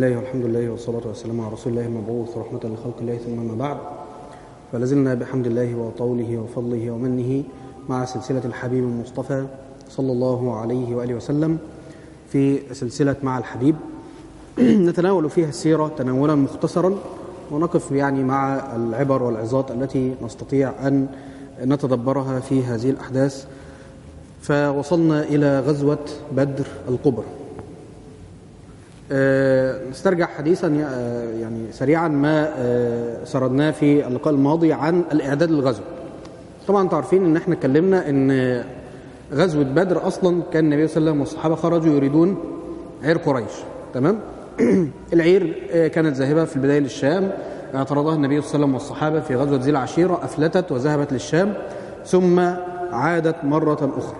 بسم الله والحمد لله والصلاة والسلام على رسول الله المبعوث رحمة لخلق الله، ثم ما بعد. فلازلنا بحمد الله وطوله وفضله ومنه مع سلسلة الحبيب المصطفى صلى الله عليه وآله وسلم في سلسلة مع الحبيب، نتناول فيها السيرة تناولا مختصرا، ونقف مع العبر والعظات التي نستطيع أن نتدبرها في هذه الأحداث. فوصلنا إلى غزوة بدر الكبرى. نسترجع حديثا سريعا ما سردناه في اللقاء الماضي عن الإعداد للغزو. طبعا تعرفين ان احنا اتكلمنا ان غزوة بدر اصلا كان النبي صلى الله عليه وسلم والصحابة خرجوا يريدون عير قريش، تمام. العير كانت ذاهبة في البداية للشام، اعترضها النبي صلى الله عليه وسلم والصحابة في غزوة ذي العشيرة، أفلتت وذهبت للشام ثم عادت مرة أخرى.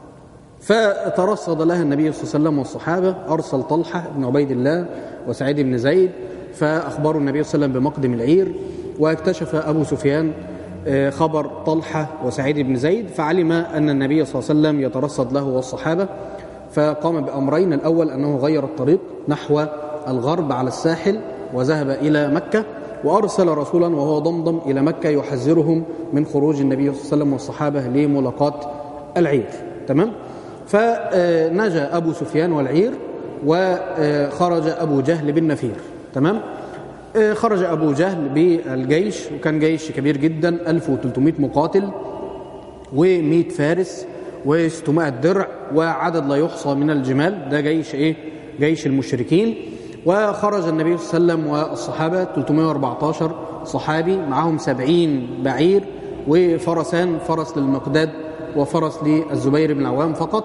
فترصد لها النبي صلى الله عليه وسلم والصحابة، أرسل طلحة بن عبيد الله وسعيد بن زيد فأخبروا النبي صلى الله عليه وسلم بمقدم العير، واكتشف أبو سفيان خبر طلحة وسعيد بن زيد، فعلم أن النبي صلى الله عليه وسلم يترصد له والصحابة، فقام بأمرين: الأول أنه غير الطريق نحو الغرب على الساحل وذهب إلى مكة، وأرسل رسولا وهو ضمضم إلى مكة يحذرهم من خروج النبي صلى الله عليه وسلم والصحابة لملاقاة العير، تمام. فنجا أبو سفيان والعير، وخرج أبو جهل بالنفير، تمام. خرج أبو جهل بالجيش، وكان جيش كبير جدا، 1300 مقاتل و100 فارس و600 درع وعدد لا يحصى من الجمال. ده جيش جيش المشركين. وخرج النبي صلى الله عليه وسلم والصحابة 314 صحابي، معهم 70 بعير وفرسان، فرس للمقداد وفرس للزبير بن العوام فقط.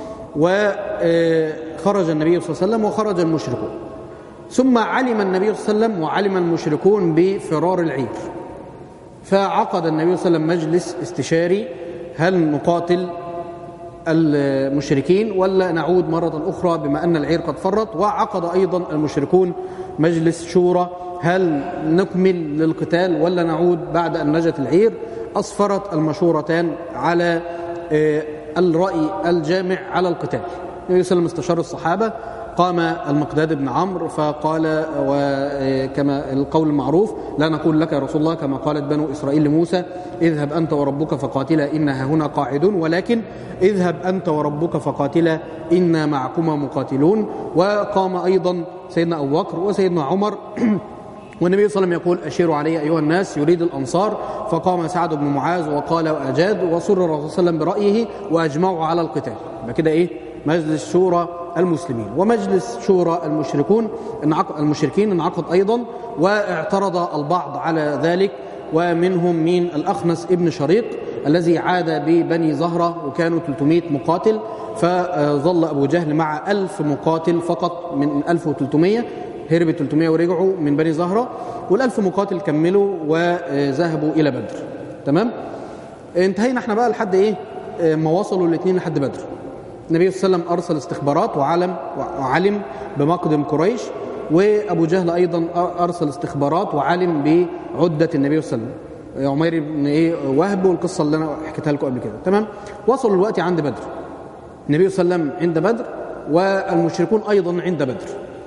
وخرج النبي صلى الله عليه وسلم وخرج المشركون. ثم علم النبي صلى الله عليه وسلم وعلم المشركون بفرار العير، فعقد النبي صلى الله عليه وسلم مجلس استشاري: هل نقاتل المشركين ولا نعود مرة أخرى بما أن العير قد فرط؟ وعقد أيضا المشركون مجلس شورى: هل نكمل للقتال ولا نعود بعد أن نجت العير؟ أصفرت المشورتان على الرأي الجامع على القتال. النبي صلى الله عليه وسلم استشار الصحابة، قام المقداد بن عمرو فقال، وكما القول المعروف: لا نقول لك يا رسول الله كما قالت بنو إسرائيل لموسى: اذهب أنت وربك فقاتلا إنا هنا قاعدون، ولكن اذهب أنت وربك فقاتلا إنا معكما مقاتلون. وقام أيضا سيدنا أبو بكر وسيدنا عمر، والنبي صلى الله عليه وسلم يقول: أشيروا علي أيها الناس، يريد الأنصار. فقام سعد بن معاذ وقال وأجاد، وصر الرسول صلى الله عليه وسلم برأيه وأجمعوا على القتال. كده مجلس شورى المسلمين. ومجلس شورى المشركين انعقد أيضا، واعترض البعض على ذلك، ومنهم الأخنس ابن شريق الذي عاد ببني زهرة، وكانوا 300 مقاتل، فظل أبو جهل مع 1000 مقاتل فقط من 1300، هرب 300 ورجعوا من بني زهرة، وال1000 مقاتل كملوا وذهبوا إلى بدر، تمام. انتهينا احنا بقى لحد ما وصلوا الاثنين لحد بدر. النبي صلى الله عليه وسلم أرسل استخبارات وعلم بمقدم قريش، وأبو جهل أيضا أرسل استخبارات وعلم بعدة النبي صلى الله عليه وسلم، عمير بن وهب، والقصة اللي أنا حكيتها لكم قبل كده، تمام. وصلوا الوقت عند بدر، النبي صلى الله عليه وسلم عند بدر والمشركون أيضا عند بدر.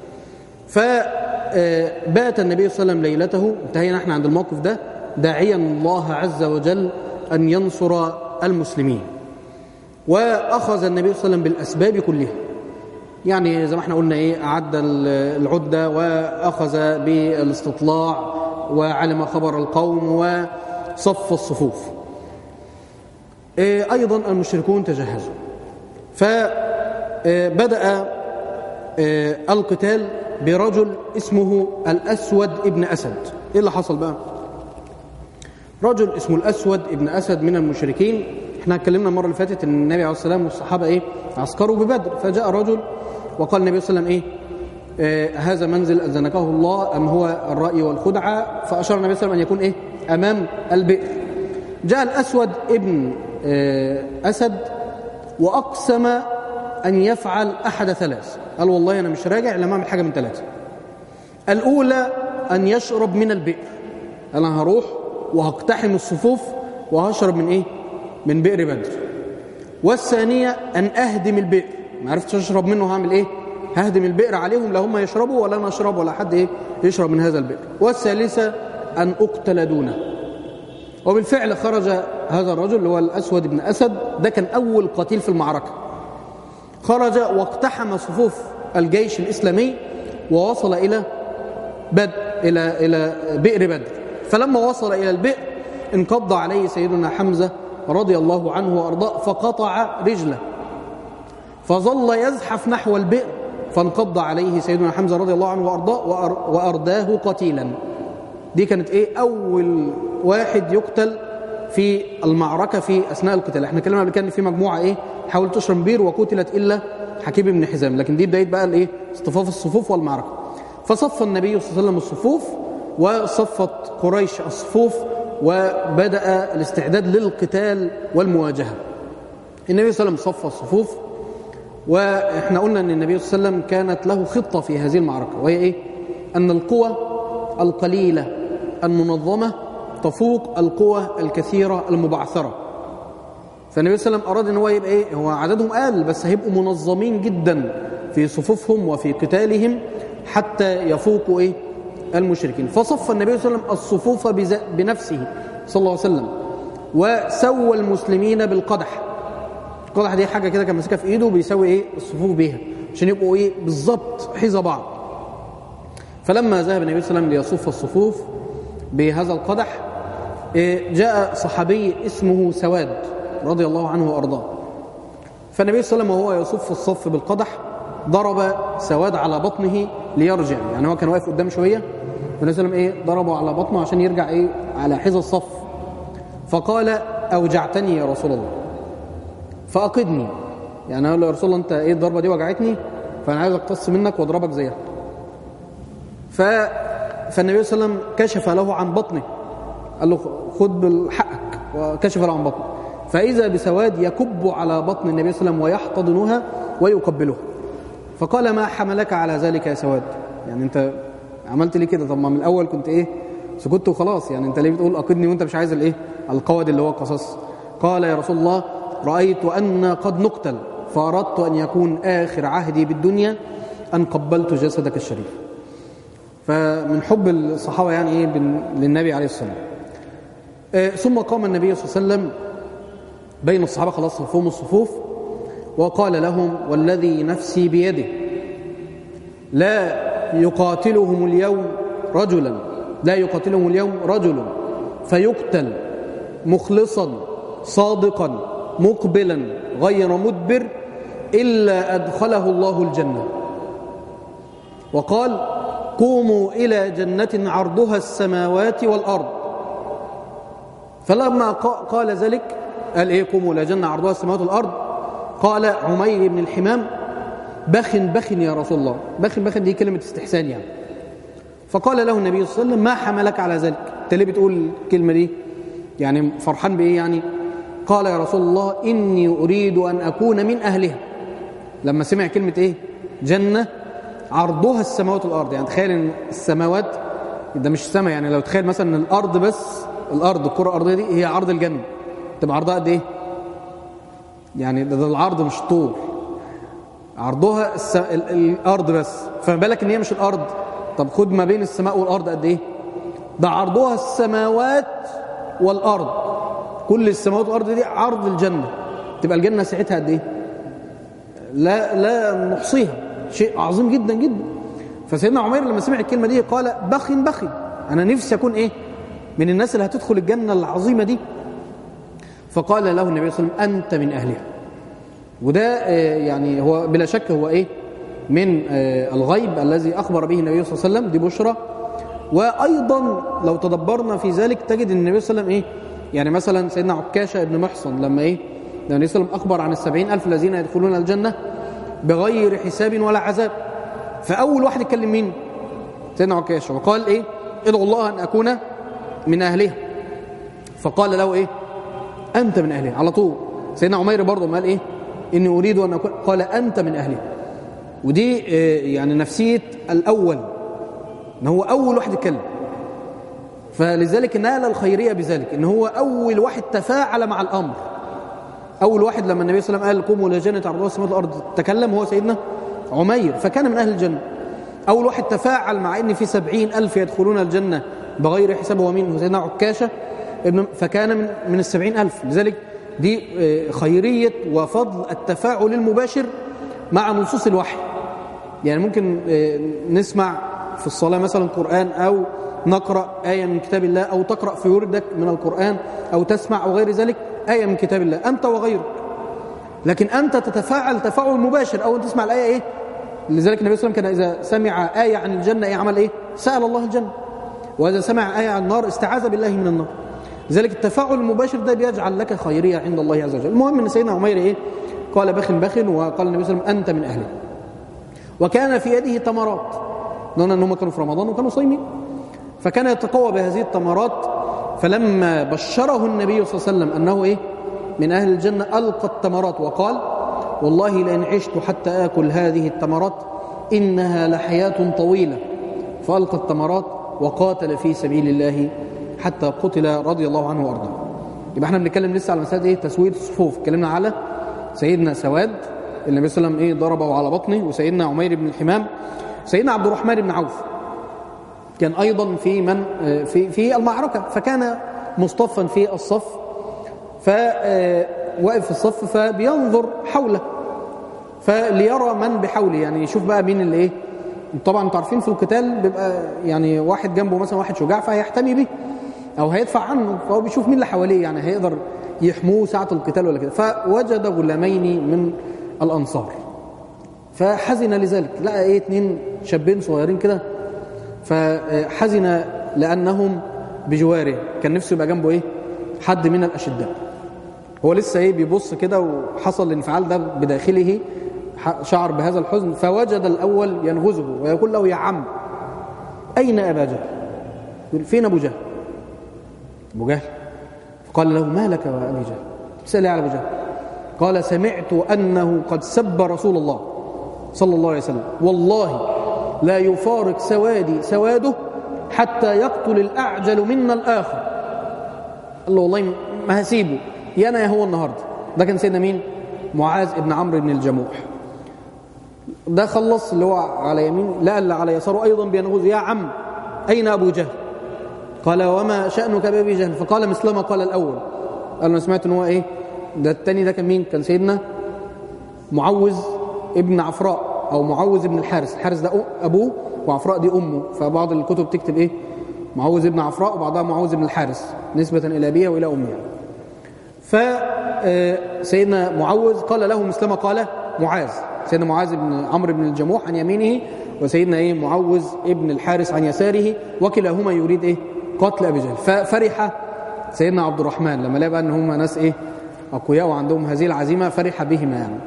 فبات النبي صلى الله عليه وسلم ليلته، انتهينا احنا عند الموقف ده، داعيا الله عز وجل أن ينصر المسلمين. وأخذ النبي صلى الله عليه وسلم بالأسباب كلها، زي ما احنا قلنا أعد العدة، وأخذ بالاستطلاع، وعلم خبر القوم، وصف الصفوف. أيضا المشركون تجهزوا، فبدأ القتال برجل اسمه الأسود ابن أسد. إيه اللي حصل بقى؟ رجل اسمه الأسود ابن أسد من المشركين. احنا اتكلمنا المرة اللي فاتت ان النبي عليه الصلاة والسلام والصحابة عسكروا ببدر، فجاء رجل وقال النبي صلى الله عليه وسلم: هذا منزل أذنكه الله أم هو الرأي والخدعة؟ فأشار النبي صلى الله عليه وسلم أن يكون أمام البئر. جاء الأسود ابن أسد وأقسم أن يفعل أحد ثلاث، قال: والله أنا مش راجع لما أعمل حاجة من ثلاثة. الأولى أن يشرب من البئر، أنا هروح وهقتحم الصفوف وهشرب من بئر بدر. والثانية أن أهدم البئر، ما عرفتش أشرب منه هعمل ههدم البئر عليهم، لا هم يشربوا ولا نشرب ولا حد يشرب من هذا البئر. والثالثة أن أقتل دونه. وبالفعل خرج هذا الرجل اللي هو الأسود بن أسد، ده كان أول قتيل في المعركة، خرج واقتحم صفوف الجيش الإسلامي ووصل إلى إلى بئر بدر. فلما وصل إلى البئر انقض عليه سيدنا حمزة رضي الله عنه وأرضاه فقطع رجله، فظل يزحف نحو البئر فانقض عليه سيدنا حمزة رضي الله عنه وأرضاه وأرداه قتيلا. دي كانت أول واحد يقتل في المعركة في أثناء القتال. احنا اتكلمنا قبل كده في مجموعة حاولت تشرب بير وقتلت إلا حكيم بن حزام، لكن دي بداية بقى اصطفاف الصفوف والمعركة. فصف النبي صلى الله عليه وسلم الصفوف وصفت قريش الصفوف وبدأ الاستعداد للقتال والمواجهة. النبي صلى الله عليه وسلم صف الصفوف، واحنا قلنا ان النبي صلى الله عليه وسلم كانت له خطة في هذه المعركة، وهي أن القوى القليلة المنظمة تفوق القوى الكثيرة المبعثرة. فالنبي صلى الله عليه وسلم أراد ان هو يبقى هو عددهم قال بس هيبقوا منظمين جدا في صفوفهم وفي قتالهم حتى يفوقوا المشركين. فصف النبي صلى الله عليه وسلم الصفوف بنفسه صلى الله عليه وسلم، وسوى المسلمين بالقدح. القدح دي حاجة كده كان ماسكها في ايده وبيسوي الصفوف بيها عشان يبقوا بالظبط حذا بعض. فلما ذهب النبي صلى الله عليه وسلم ليصف الصفوف بهذا القدح، جاء صحابي اسمه سواد رضي الله عنه وأرضاه. فالنبي صلى الله عليه وسلم وهو يصف الصف بالقدح ضرب سواد على بطنه ليرجع، يعني هو كان واقف قدام شوية، فالنبي صلى الله عليه وسلم ضربه على بطنه عشان يرجع على حذا الصف. فقال أوجعتني يا رسول الله فأقدني، يعني قال له يا رسول الله أنت الضربة دي وجعتني فأنا عايز أقتص منك وأضربك زيها. فالنبي صلى الله عليه وسلم كشف له عن بطنه، قال له خد بالحقك، وكشف له عن بطنه، فإذا بسواد يكب على بطن النبي صلى الله عليه وسلم ويحتضنها ويقبلها. فقال ما حملك على ذلك يا سواد؟ يعني أنت عملت ليه كده؟ طب ما من الأول كنت سكت وخلاص، يعني أنت ليه بتقول أقدني وأنت مش عايز القواد اللي هو القصص؟ قال يا رسول الله رأيت أن قد نقتل فأردت أن يكون آخر عهدي بالدنيا أن قبلت جسدك الشريف. فمن حب الصحابة يعني للنبي عليه الصلاة والسلام. ثم قام النبي صلى الله عليه وسلم بين الصحابة، خلاص صفوهم الصفوف، وقال لهم والذي نفسي بيده لا يقاتلهم اليوم رجل فيقتل مخلصا صادقا مقبلا غير مدبر إلا أدخله الله الجنة. وقال قوموا إلى جنة عرضها السماوات والأرض. فلما قال ذلك قال قوموا إلى جنة عرضها السماوات والأرض، قال عمير بن الحمام بخ يا رسول الله. بخ دي كلمة استحسان يعني. فقال له النبي صلى الله عليه وسلم ما حملك على ذلك؟ انت ليه بتقول الكلمة دي؟ يعني فرحان بإيه يعني؟ قال يا رسول الله إني أريد أن أكون من أهلها. لما سمع كلمة جنة عرضها السماوات والأرض، يعني تخيل ان السماوات ده مش السماء، يعني لو تخيل مثلا الأرض بس، الكرة الأرضية دي هي عرض الجنة، تبقى عرضها قد يعني ده العرض مش الطول، عرضها الأرض بس، فما بالك ان هي مش الأرض. طب خد ما بين السماء والأرض قد ده عرضها السماوات والأرض، كل السماوات والأرض دي عرض الجنة، تبقى الجنة ساعتها قد لا نحصيها، شيء عظيم جدا جدا. فسيدنا عمير لما سمع الكلمة دي قال بخ أنا نفسي أكون من الناس اللي هتدخل الجنة العظيمة دي. فقال له النبي صلى الله عليه وسلم أنت من أهلها. وده يعني هو بلا شك هو من الغيب الذي أخبر به النبي صلى الله عليه وسلم، دي بشرى. وأيضا لو تدبرنا في ذلك تجد أن النبي صلى الله عليه وسلم يعني مثلا سيدنا عكاشة ابن محصن لما النبي صلى الله عليه وسلم أخبر عن 70,000 الذين يدخلون الجنة بغير حساب ولا عذاب، فأول واحد يتكلم مين؟ سيدنا عكاشة، وقال ادعو الله أن أكون من أهلها. فقال له أنت من أهلها على طول. سيدنا عمير برضه قال إني أريد أن أكون، قال أنت من أهلها. ودي يعني نفسية الأول، إن هو أول واحد يتكلم، فلذلك نال الخيرية بذلك، إن هو أول واحد تفاعل مع الأمر. أول واحد لما النبي صلى الله عليه وسلم قال قوموا إلى جنة عرضها السماوات والأرض تكلم هو سيدنا عمير فكان من أهل الجنة. أول واحد تفاعل مع إن في 70,000 يدخلون الجنة بغير حساب ومنه سيدنا عكاشة فكان من 70,000. لذلك دي خيرية وفضل التفاعل المباشر مع نصوص الوحي. يعني ممكن نسمع في الصلاة مثلا قرآن، أو نقرأ آية من كتاب الله، أو تقرأ في وردك من القرآن، أو تسمع أو غير ذلك آية من كتاب الله أنت وغيرك، لكن أنت تتفاعل تفاعل مباشر أو تسمع الآية إيه. لذلك النبي صلى الله عليه وسلم كان إذا سمع آية عن الجنة إيه عمل إيه؟ سأل الله الجنة. وإذا سمع آية عن النار استعاذ بالله من النار. لذلك التفاعل المباشر ده بيجعل لك خيرية عند الله عز وجل. المهم أن سيدنا عمير إيه؟ قال بخ بخ، وقال النبي صلى الله عليه وسلم أنت من أهله. وكان في يده تمرات، لأن أنهم كانوا في رمضان وكانوا صايمين، فكان يتقوى بهذه التمرات. فلما بشره النبي صلى الله عليه وسلم أنه إيه؟ من أهل الجنة ألقى التمرات وقال والله لئن عشت حتى آكل هذه التمرات إنها لحياة طويلة. فألقى التمرات وقاتل في سبيل الله حتى قتل رضي الله عنه وأرضاه. يبقى احنا بنتكلم لسه على مسألة إيه؟ تسوية الصفوف. اتكلمنا على سيدنا سواد النبي صلى الله عليه وسلم إيه؟ ضربه على بطنه، وسيدنا عمير بن الحمام، سيدنا عبد الرحمن بن عوف كان أيضا في المعركة، فكان مصطفا في الصف، فوقف في الصف فبينظر حوله فليرى من بحوله، يعني يشوف بقى مين اللي ايه. طبعا انتوا عارفين في القتال بيبقى يعني واحد جنبه مثلا واحد شجاع فهيحتمي به او هيدفع عنه، فهو بيشوف مين اللي حواليه يعني هيقدر يحموه ساعة القتال ولا كده. فوجد غلامين من الأنصار فحزن لذلك، لقى ايه 2 شابين صغيرين كده، فحزن لأنهم بجواره، كان نفسه يبقى جنبه ايه حد من الأشداء. هو لسه ايه بيبص كده وحصل الانفعال ده بداخله، شعر بهذا الحزن. فوجد الأول ينغزه ويقول له يا عم أين أبا جهل؟ يقول فين أبو جهل؟ أبو جهل. فقال له ما لك وأبي جهل؟ سأل على أبو جهل. قال سمعت أنه قد سب رسول الله صلى الله عليه وسلم، والله لا يفارق سواده حتى يقتل الأعجل منا الآخر. قال له والله ما هسيبه، يا أنا يا هو النهاردة. ده كان سيدنا مين؟ معاذ ابن عمرو بن الجموح. ده خلص اللي هو على يمين، لا اللي على يساره أيضا بينغز يا عم أين أبو جهل؟ قال وما شأنك بأبي جهل؟ فقال مثلما قال الأول. قال أنا سمعت إن هو إيه ده التاني ده كان مين؟ كان سيدنا معوذ ابن عفراء أو معوذ ابن الحارس. الحارس ده أبوه وعفراء دي أمه، فبعض الكتب تكتب إيه معوذ ابن عفراء وبعضها معوذ ابن الحارس نسبة إلى أبيه وإلى أمه. فسيدنا معوذ قال له مثلما قال معاذ. سيدنا معاذ بن عمرو بن الجموح عن يمينه، وسيدنا إيه معوذ ابن الحارس عن يساره، وكلاهما يريد إيه قتل أبي جهل. ففرح سيدنا عبد الرحمن لما لقى أن هم ناس إيه أقوياء وعندهم هذه العزيمة، فرح بهما يعني.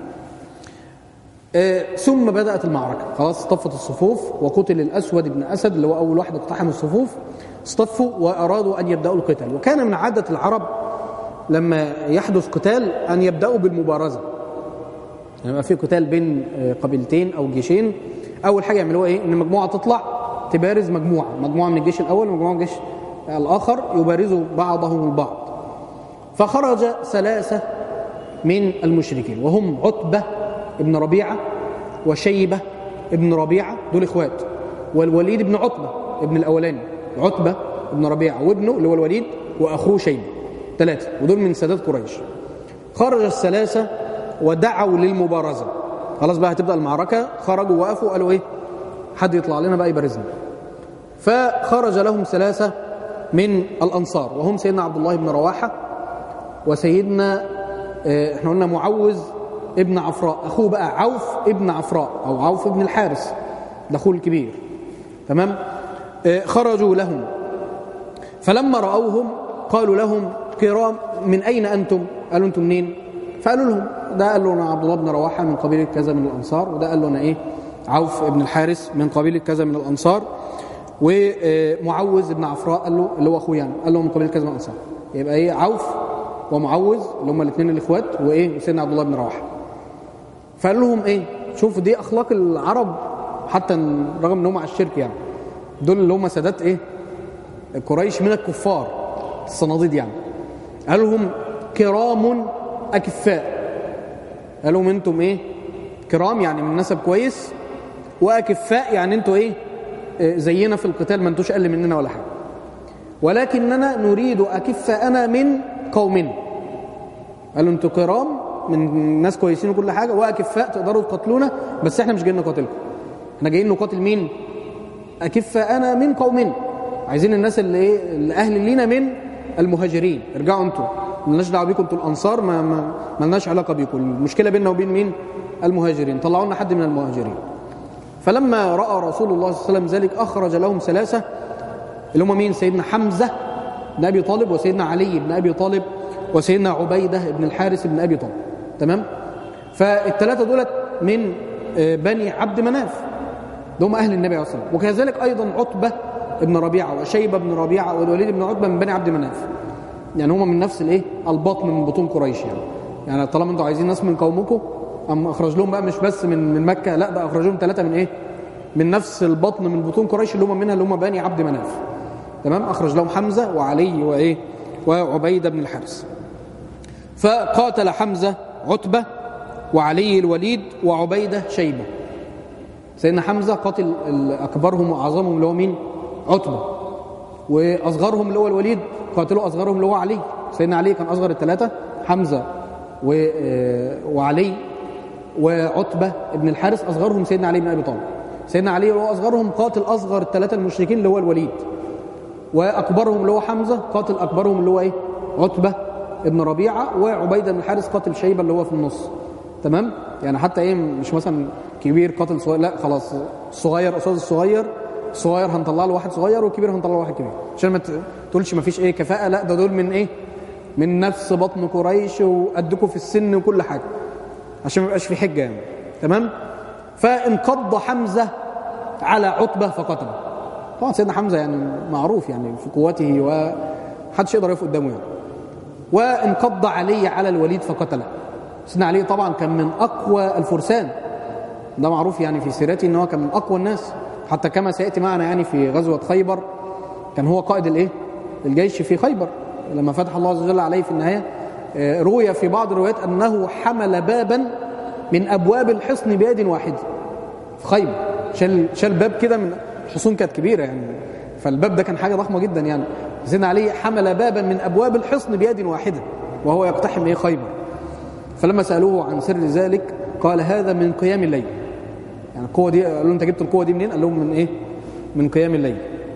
ثم بدأت المعركة، خلاص اصطفت الصفوف، وقتل الأسود بن أسد اللي هو أول واحد اقتحم الصفوف. اصطفوا وأرادوا أن يبدأوا القتال. وكان من عادة العرب لما يحدث قتال أن يبدأوا بالمبارزة. يعني في قتال بين قبيلتين أو جيشين، أول حاجة يعملوها إيه؟ إن مجموعة تطلع تبارز مجموعة من الجيش الأول ومجموعة من الجيش الآخر، يبارزوا بعضهم البعض. فخرج 3 من المشركين، وهم عتبة ابن ربيعة وشيبة ابن ربيعة، دول إخوات، والوليد ابن عتبة ابن الأولاني، عتبة ابن ربيعة وابنه اللي هو الوليد وأخوه شيبة، 3، ودول من سادات قريش. خرج 3 ودعوا للمبارزة. خلاص بقى هتبدأ المعركة، خرجوا وقفوا قالوا إيه حد يطلع لنا بقى يبارزنا. فخرج لهم 3 من الأنصار، وهم سيدنا عبد الله بن رواحة، وسيدنا احنا قلنا معوذ ابن عفراء، أخوه بقى عوف ابن عفراء أو عوف ابن الحارس، ده أخوه الكبير. تمام. خرجوا لهم، فلما رأوهم قالوا لهم كرام من أين أنتم؟ قالوا أنتم منين؟ فقالوا لهم ده قال له أنا عبد الله بن رواحة من قبيلة كذا من الأنصار، وده قال له أنا إيه عوف ابن الحارس من قبيلة كذا من الأنصار، ومعوذ ابن عفراء قال له اللي هو أخوه يعني قال له من قبيلة كذا من الأنصار. يبقى إيه عوف ومعوذ اللي هم الاثنين الإخوات، وإيه وسيدنا عبد الله بن رواحة. فقال لهم إيه شوفوا دي أخلاق العرب حتى رغم أنهم على الشرك، يعني دول اللي هم سادات إيه قريش من الكفار الصناديد يعني. قال لهم كرام أكفاء، قال لهم أنتم إيه كرام يعني من نسب كويس، وأكفاء يعني انتوا ايه زينا في القتال، ما انتوش أقل مننا ولا حاجة، ولكننا نريد أكفاءنا من قومنا. قالوا انتوا كرام من ناس كويسين وكل حاجة، وأكفاء تقدروا تقاتلونا، بس احنا مش جايين نقاتلكم، احنا جايين نقاتل مين؟ أكفاءنا من قومنا. عايزين الناس اللي ايه اللي أهل لينا من المهاجرين. ارجعوا انتوا، مالناش دعوه بيكم، انتوا الأنصار ما لناش علاقة بيكم، المشكلة بيننا وبين مين؟ المهاجرين. طلعوا لنا حد من المهاجرين. فلما رأى رسول الله صلى الله عليه وسلم ذلك أخرج لهم 3 اللي هم مين؟ سيدنا حمزة بن أبي طالب، وسيدنا علي بن أبي طالب، وسيدنا عبيدة بن الحارث بن أبي طالب. تمام؟ فال3 دولت من بني عبد مناف، هم أهل النبي عليه الصلاة والسلام. وكذلك أيضا عتبة بن ربيعة وشيبة بن ربيعة والوليد بن عتبة من بني عبد مناف، يعني هم من نفس الايه البطن من بطون قريش. يعني طالما انتوا عايزين ناس من قومكم، اخرج لهم بقى مش بس من مكة، لا ده اخرج لهم 3 من ايه من نفس البطن من بطون قريش اللي هم منها اللي هم بني عبد مناف. تمام؟ اخرج لهم حمزة وعلي وايه وعبيدة بن الحارث. فقاتل حمزة عتبة، وعلي الوليد، وعبيدة شيبة. سيدنا حمزة قاتل أكبرهم وأعظمهم اللي هو مين؟ عتبة. وأصغرهم اللي هو الوليد قاتلوا أصغرهم اللي هو علي. سيدنا علي كان أصغر ال3، حمزة وعلي وعتبة ابن الحارث أصغرهم سيدنا علي بن أبي طالب. سيدنا علي اللي هو أصغرهم قاتل أصغر ال3 المشركين اللي هو الوليد، وأكبرهم اللي هو حمزة قاتل أكبرهم اللي هو إيه؟ عتبة ابن ربيعة، وعبيدة بن الحارث قاتل شيبة اللي هو في النص. تمام؟ يعني حتى إيه مش مثلا كبير قاتل صغير، لا خلاص الصغير قصاد الصغير هنطلع له واحد صغير، والكبير هنطلع له واحد كبير، عشان ما تقولش ما فيش ايه كفاءة، لا ده دول من ايه من نفس بطن قريش وقدكوا في السن وكل حاجة، عشان ما يبقاش في حجة يعني. تمام؟ فانقض حمزة على عتبة فقتله. طبعا سيدنا حمزة يعني معروف يعني في قوته وحدش يقدر يقف قدامه يعني. وانقض علي على الوليد فقتله. سيدنا علي طبعا كان من أقوى الفرسان، ده معروف يعني في سيرته ان هو كان من أقوى الناس، حتى كما سيأتي معنا يعني في غزوة خيبر كان هو قائد الايه الجيش في خيبر لما فتح الله عز وجل عليه في النهاية. روي في بعض الروايات أنه حمل بابا من أبواب الحصن بيد واحد في خيبر، شال باب كده من الحصون كانت كبيرة يعني، فالباب ده كان حاجة ضخمة جدا يعني. سيدنا علي حمل بابا من أبواب الحصن بيد واحدة وهو يقتحم ايه خيبر. فلما سألوه عن سر ذلك قال هذا من قيام الليل. يعني القوة دي قالوا انت جبت القوة دي منين؟ قال لهم من ايه؟ من قيام الليل.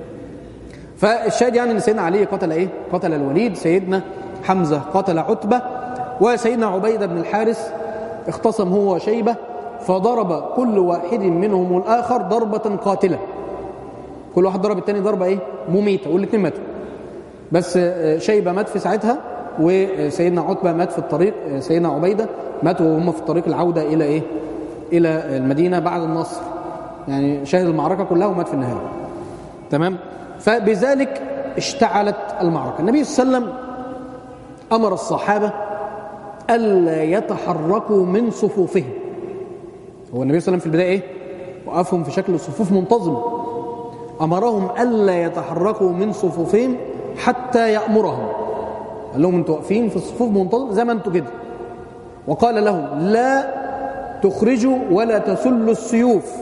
فالشاهد يعني ان سيدنا علي قتل ايه؟ قتل الوليد، سيدنا حمزة قتل عتبة، وسيدنا عبيدة بن الحارث اختصم هو وشيبة فضرب كل واحد منهم الآخر ضربة قاتلة. كل واحد ضرب الثاني ضربة ايه؟ مميتة، والاثنين ماتوا. بس شيبة مات في ساعتها، وسيدنا عتبة مات في الطريق، سيدنا عبيدة ماتوا وهم في الطريق العودة إلى إيه؟ إلى المدينة بعد النصر، يعني شاهد المعركة كلها ومات في النهاية. تمام؟ فبذلك اشتعلت المعركة. النبي صلى الله عليه وسلم أمر الصحابة ألا يتحركوا من صفوفهم. هو النبي صلى الله عليه وسلم في البداية إيه؟ وقفهم في شكل صفوف منتظمة، أمرهم ألا يتحركوا من صفوفهم حتى يأمرهم. قال لهم انتوا واقفين في الصفوف منتظمة زي ما انتوا كده، وقال لهم لا تخرجوا ولا تسلوا السيوف،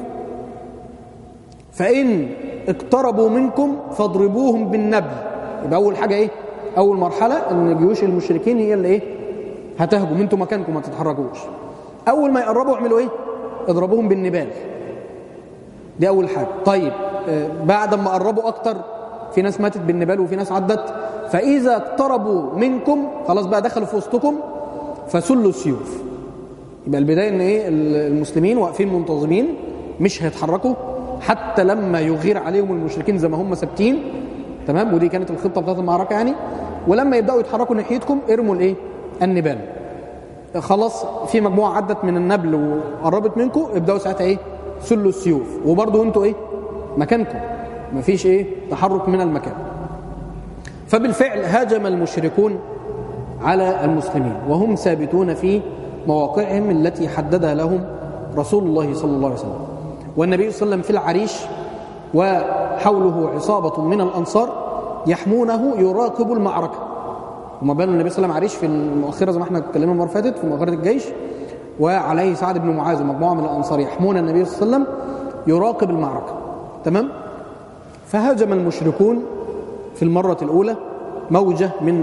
فإن اقتربوا منكم فاضربوهم بالنبل. يبقى أول حاجة إيه؟ أول مرحلة إن جيوش المشركين هي اللي إيه؟ هتهجم، انتوا مكانكم ما تتحركوش. أول ما يقربوا اعملوا إيه؟ اضربوهم بالنبال. دي أول حاجة. طيب بعد ما قربوا أكتر، في ناس ماتت بالنبال وفي ناس عدت، فإذا اقتربوا منكم خلاص بقى دخلوا في وسطكم فسلوا السيوف. يبقى البداية إن إيه؟ المسلمين واقفين منتظمين مش هيتحركوا حتى لما يغير عليهم المشركين زي ما هم ثابتين. تمام؟ ودي كانت الخطة بتاعت المعركة يعني. ولما يبدأوا يتحركوا ناحيتكم ارموا الإيه؟ النبال. خلاص في مجموعة عدت من النبل وقربت منكم، ابدأوا ساعتها إيه؟ سلوا السيوف. وبرضه أنتوا إيه؟ مكانكم، مفيش إيه؟ تحرك من المكان. فبالفعل هاجم المشركون على المسلمين وهم ثابتون في مواقعهم التي حددها لهم رسول الله صلى الله عليه وسلم. والنبي صلى الله عليه وسلم في العريش وحوله عصابة من الأنصار يحمونه يراقب المعركة. وما بال النبي صلى الله عليه وسلم عريش في المؤخرة زي ما احنا اتكلمنا المرة اللي فاتت في مؤخرة الجيش، وعليه سعد بن معاذ ومجموعة من الأنصار يحمون النبي صلى الله عليه وسلم يراقب المعركة. تمام؟ فهاجم المشركون في المرة الأولى موجة من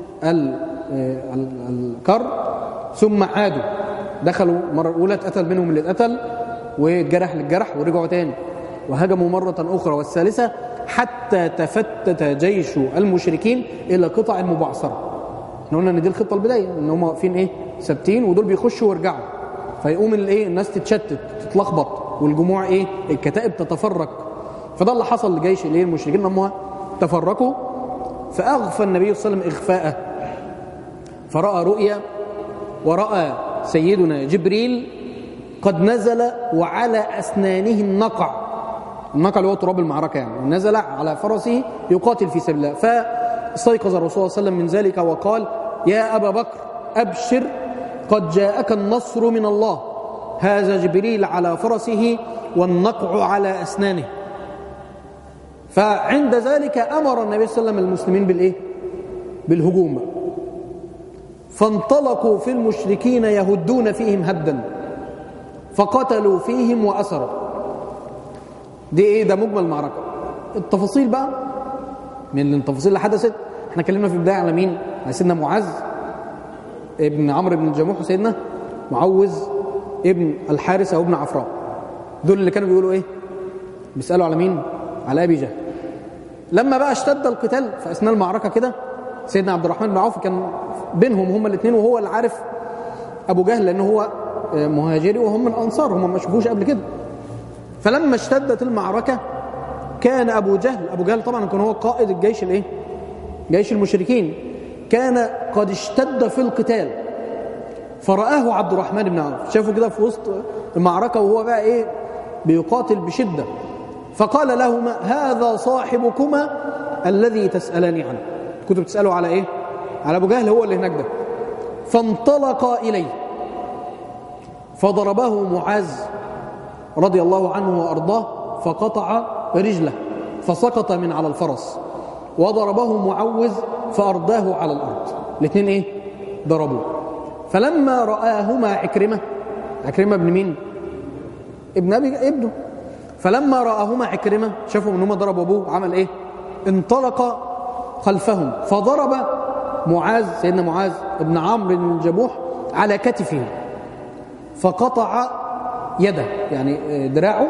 الكر، ثم عادوا دخلوا المرة الأولى، اتقتل منهم اللي اتقتل واتجرح للجرح ورجعوا تاني وهجموا مرة أخرى والثالثة، حتى تفتت جيش المشركين إلى قطع مبعثرة. احنا قلنا ان دي الخطة البداية، ان هم واقفين ايه ثابتين ودول بيخشوا ويرجعوا، فيقوم الايه الناس تتشتت تتلخبط والجموع ايه الكتائب تتفرق. فده اللي حصل لجيش الايه المشركين، هم تفرقوا. فأغفى النبي صلى الله عليه وسلم إغفاءه، فرأى رؤيا، ورأى سيدنا جبريل قد نزل وعلى أسنانه النقع اللي هو تراب المعركة، يعني نزل على فرسه يقاتل في سبيل الله. فاستيقظ الرسول صلى الله عليه وسلم من ذلك وقال: يا أبا بكر أبشر، قد جاءك النصر من الله، هذا جبريل على فرسه والنقع على أسنانه. فعند ذلك أمر النبي صلى الله عليه وسلم المسلمين بالإيه؟ بالهجوم. فانطلقوا في المشركين يهدون فيهم هدا، فقتلوا فيهم وأسروا. دي إيه؟ ده مجمل المعركة. التفاصيل بقى من التفاصيل اللي حدثت، احنا اتكلمنا في البداية على مين؟ على سيدنا معاذ ابن عمرو بن الجموح وسيدنا معوذ ابن الحارث أو ابن عفراء. دول اللي كانوا بيقولوا إيه؟ بيسألوا على مين؟ على أبي جهل. لما بقى اشتد القتال في أثناء المعركة كده، سيدنا عبد الرحمن بن عوف كان بينهم هما الاثنين، وهو اللي عارف أبو جهل لأنه هو مهاجري وهم من الأنصار، هم ما شافوش قبل كده. فلما اشتدت المعركة كان أبو جهل طبعا كان هو قائد الجيش الايه؟ جيش المشركين، كان قد اشتد في القتال. فرآه عبد الرحمن بن عوف، شافه كده في وسط المعركة وهو بقى ايه بيقاتل بشدة، فقال لهما: هذا صاحبكما الذي تسألاني عنه. كنتوا بتسألوا على ايه؟ على أبو جهل، هو اللي هناك ده. فانطلقا إليه فضربه معاذ رضي الله عنه وأرضاه فقطع رجله فسقط من على الفرس، وضربه معوذ فأرداه على الأرض. الاثنين ايه؟ ضربوه. فلما رآهما عكرمة بن مين؟ ابنه. فلما رآهما عكرمة شافوا ان هم ضربوا ابوه، عمل ايه؟ انطلق خلفهم فضرب سيدنا معاذ ابن عمرو بن الجموح على كتفه فقطع يده، يعني دراعه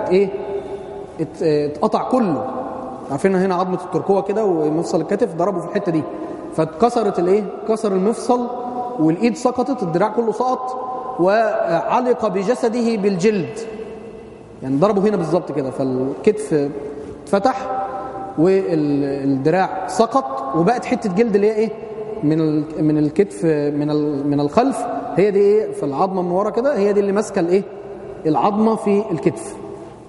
اتقطع كله. عارفين هنا عظمة الترقوة كده ومفصل الكتف، ضربوا في الحتة دي فاتكسرت كسر المفصل، والايد سقطت، الدراع كله سقط، وعلق بجسده بالجلد، يعني ضربوا هنا بالظبط كده، فالكتف اتفتح والدراع سقط، وبقت حته جلد اللي هي من الكتف من الخلف، هي دي في العظمه من ورا كده، هي دي اللي ماسكه العظمه في الكتف.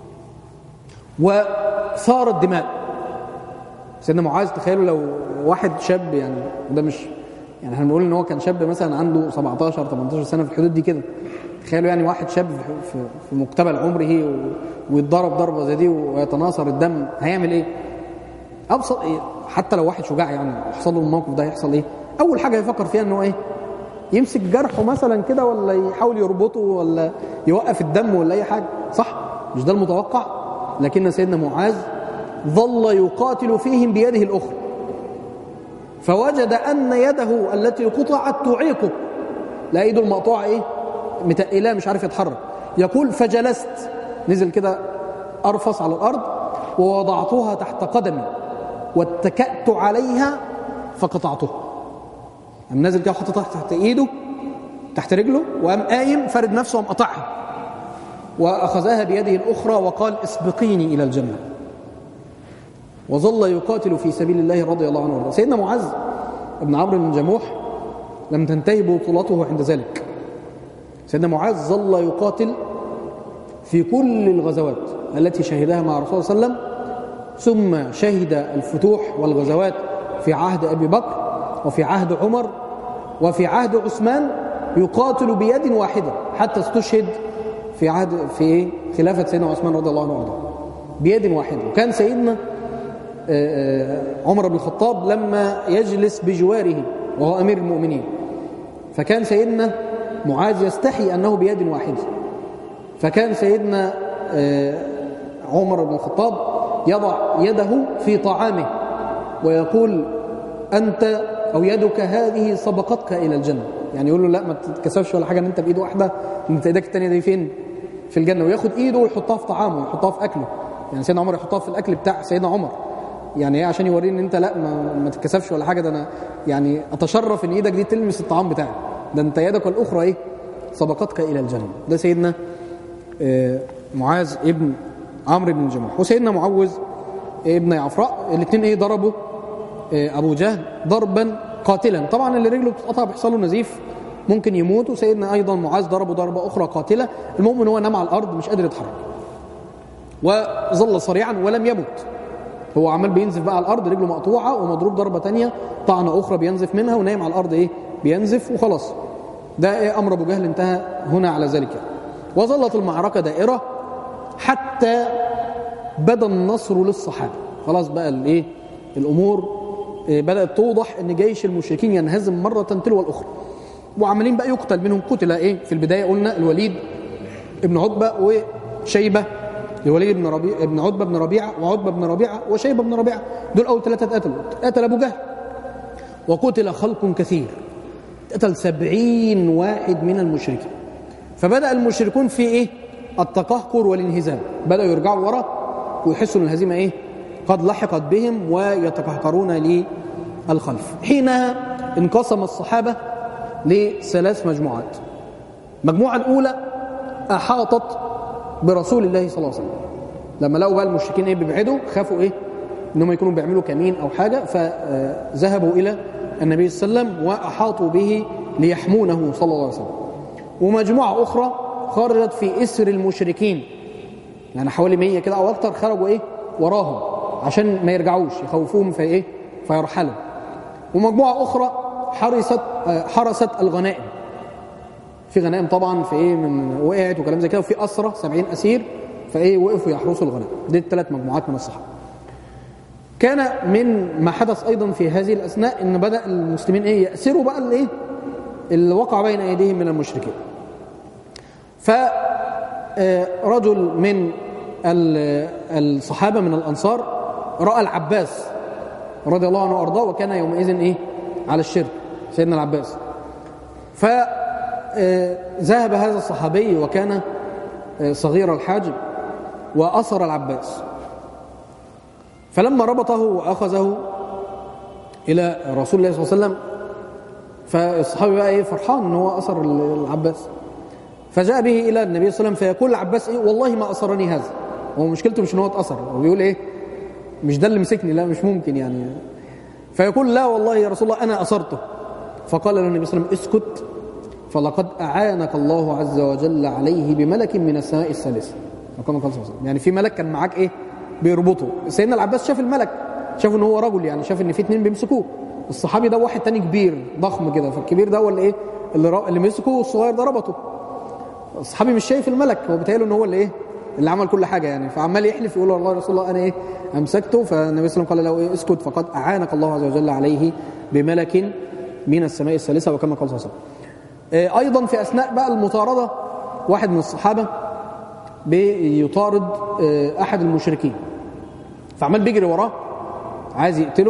وصارت دماء. سيدنا معاذ تخيلوا لو واحد شاب، يعني ده مش يعني احنا بنقول ان هو كان شاب مثلا عنده 17 18 سنه في الحدود دي كده، تخيلوا يعني واحد شاب في مقتبل عمره ويتضرب ضربه زي دي ويتناثر الدم، هيعمل ايه؟ ابسط ايه؟ حتى لو واحد شجاع يعني يحصل له الموقف ده هيحصل ايه؟ اول حاجه يفكر فيها انه ايه؟ يمسك جرحه مثلا كده، ولا يحاول يربطه، ولا يوقف الدم، ولا اي حاجه، صح؟ مش ده المتوقع؟ لكن سيدنا معاذ ظل يقاتل فيهم بيده الاخرى، فوجد ان يده التي قطعت تعيقه، لا ايده المقطوعه ايه؟ متقلاه مش عارف يتحرك. يقول: فجلست، نزل كده ارفص على الارض، ووضعتها تحت قدمي واتكأت عليها فقطعته. قام نازل كده حطها تحت ايده تحت رجله، وقام قايم فرد نفسه وقام قطعها، واخذها بيده الاخرى وقال: اسبقيني الى الجنه. وظل يقاتل في سبيل الله رضي الله عنه وارضاه. سيدنا معاذ ابن عمرو بن الجموح لم تنتهي بطولته عند ذلك. سيدنا معاذ ظل يقاتل في كل الغزوات التي شهدها مع رسول الله صلى الله عليه وسلم، ثم شهد الفتوح والغزوات في عهد أبي بكر وفي عهد عمر وفي عهد عثمان، يقاتل بيد واحدة حتى استشهد في خلافة سيدنا عثمان رضي الله عنه وارضاه بيد واحدة. وكان سيدنا عمر بن الخطاب لما يجلس بجواره وهو أمير المؤمنين، فكان سيدنا معاذ يستحي أنه بيد واحدة، فكان سيدنا عمر بن الخطاب يضع يده في طعامه ويقول أنت أو يدك هذه سبقتك إلى الجنة، يعني يقول له لا ما تتكسفش ولا حاجة، أن أنت بإيد واحدة، أنت إيدك التانية دي فين؟ في الجنة. وياخد إيده ويحطها في طعامه ويحطها في أكله، يعني سيدنا عمر يحطها في الأكل بتاع سيدنا عمر، يعني عشان يوريه ان انت لا ما تتكسفش ولا حاجه، ده انا يعني اتشرف ان ايدك دي تلمس الطعام بتاعي، ده انت يدك الاخرى ايه سبقتك الى الجنه. ده سيدنا معاذ ابن عمرو بن الجموح. وسيدنا معوذ ابن عفراء، الاثنين ايه ضربوا ابو جهل ضربا قاتلا، طبعا اللي رجله بتتقطع بيحصل له نزيف ممكن يموت. وسيدنا ايضا معاذ ضربه ضربه اخرى قاتله، المهم ان هو نام على الارض مش قادر يتحرك وظل صريعا ولم يمت، هو عمال بينزف بقى على الارض، رجله مقطوعه ومضروب ضربه تانية، طعنه اخرى بينزف منها ونايم على الارض ايه بينزف وخلاص. ده ايه امر ابو جهل انتهى هنا على ذلك. وظلت المعركه دائره حتى بدا النصر للصحابه، خلاص بقى الايه الامور بدات توضح ان جيش المشركين ينهزم مره تلو الاخرى، وعمالين بقى يقتل منهم. قتل ايه في البدايه قلنا الوليد ابن عتبه وشيبه، الوليد بن عتبة بن ربيعة وعتبة بن ربيعة وشيبة بن ربيعة، دول أول ثلاثة اتقتلوا. قتل أبو جهل وقتل خلق كثير، قتل 70 واحد من المشركين. فبدأ المشركون في إيه التقهقر والانهزام، بدأوا يرجعوا وراء ويحسوا أن الهزيمة إيه قد لحقت بهم ويتقهقرون للخلف. حينها انقسم الصحابة لثلاث مجموعات. المجموعة الأولى أحاطت برسول الله صلى الله عليه وسلم، لما لقوا بقى المشركين ايه بيبعدوا خافوا ايه انهم يكونوا بيعملوا كمين او حاجه، فذهبوا الى النبي صلى الله عليه وسلم واحاطوا به ليحمونه صلى الله عليه وسلم. ومجموعه اخرى خرجت في اسر المشركين، يعني حوالي 100 كده او اكتر، خرجوا ايه وراهم عشان ما يرجعوش، يخوفوهم في ايه فيرحلوا. ومجموعه اخرى حرست الغنائم، في غنائم طبعا في ايه من وقعت وكلام زي كده، وفي اسرى 70 اسير فايه وقفوا يحرسوا الغنائم. دي الثلاث مجموعات من الصحابه. كان من ما حدث ايضا في هذه الاثناء ان بدا المسلمين ايه ياسروا بقى الايه اللي وقع بين ايديهم من المشركين. فرجل من الصحابه من الانصار راى العباس رضي الله عنه وارضاه، وكان يومئذ ايه على الشرك سيدنا العباس. ذهب هذا الصحابي وكان صغير الحجم وأسر العباس، فلما ربطه وأخذه إلى رسول الله صلى الله عليه وسلم، فالصحابي بقى إيه فرحان إن هو أسر العباس، فجاء به إلى النبي صلى الله عليه وسلم، فيقول العباس إيه والله ما أسرني هذا. هو مشكلته مش إن هو اتأسر، هو بيقول إيه مش ده اللي مسكني، لا مش ممكن يعني. فيقول لا والله يا رسول الله أنا أسرته. فقال له النبي صلى الله عليه وسلم اسكت، فلقد أعانك الله عز وجل عليه بملك من السماء الثالثة. يعني في ملك كان معاك ايه بيربطه. سيدنا العباس شاف الملك، شاف ان هو رجل، يعني شاف ان في اتنين بيمسكوه. الصحابي ده واحد تاني كبير ضخم كده، فالكبير ده هو اللي ايه اللي مسكه، والصغير ده ربطه. الصحابي مش شايف الملك، هو بيتهيأله ان هو اللي ايه اللي عمل كل حاجه يعني، فعمال يحلف يقول والله يا رسول الله انا ايه امسكته. فالنبي صلى الله عليه وسلم قال له اسكت، فقد أعانك الله عز وجل عليه بملك من السماء الثالثة، وكما قال صلى الله عليه وسلم. أيضا في أثناء بقى المطاردة، واحد من الصحابة بيطارد أحد المشركين، فعمال بيجري وراه عايز يقتله،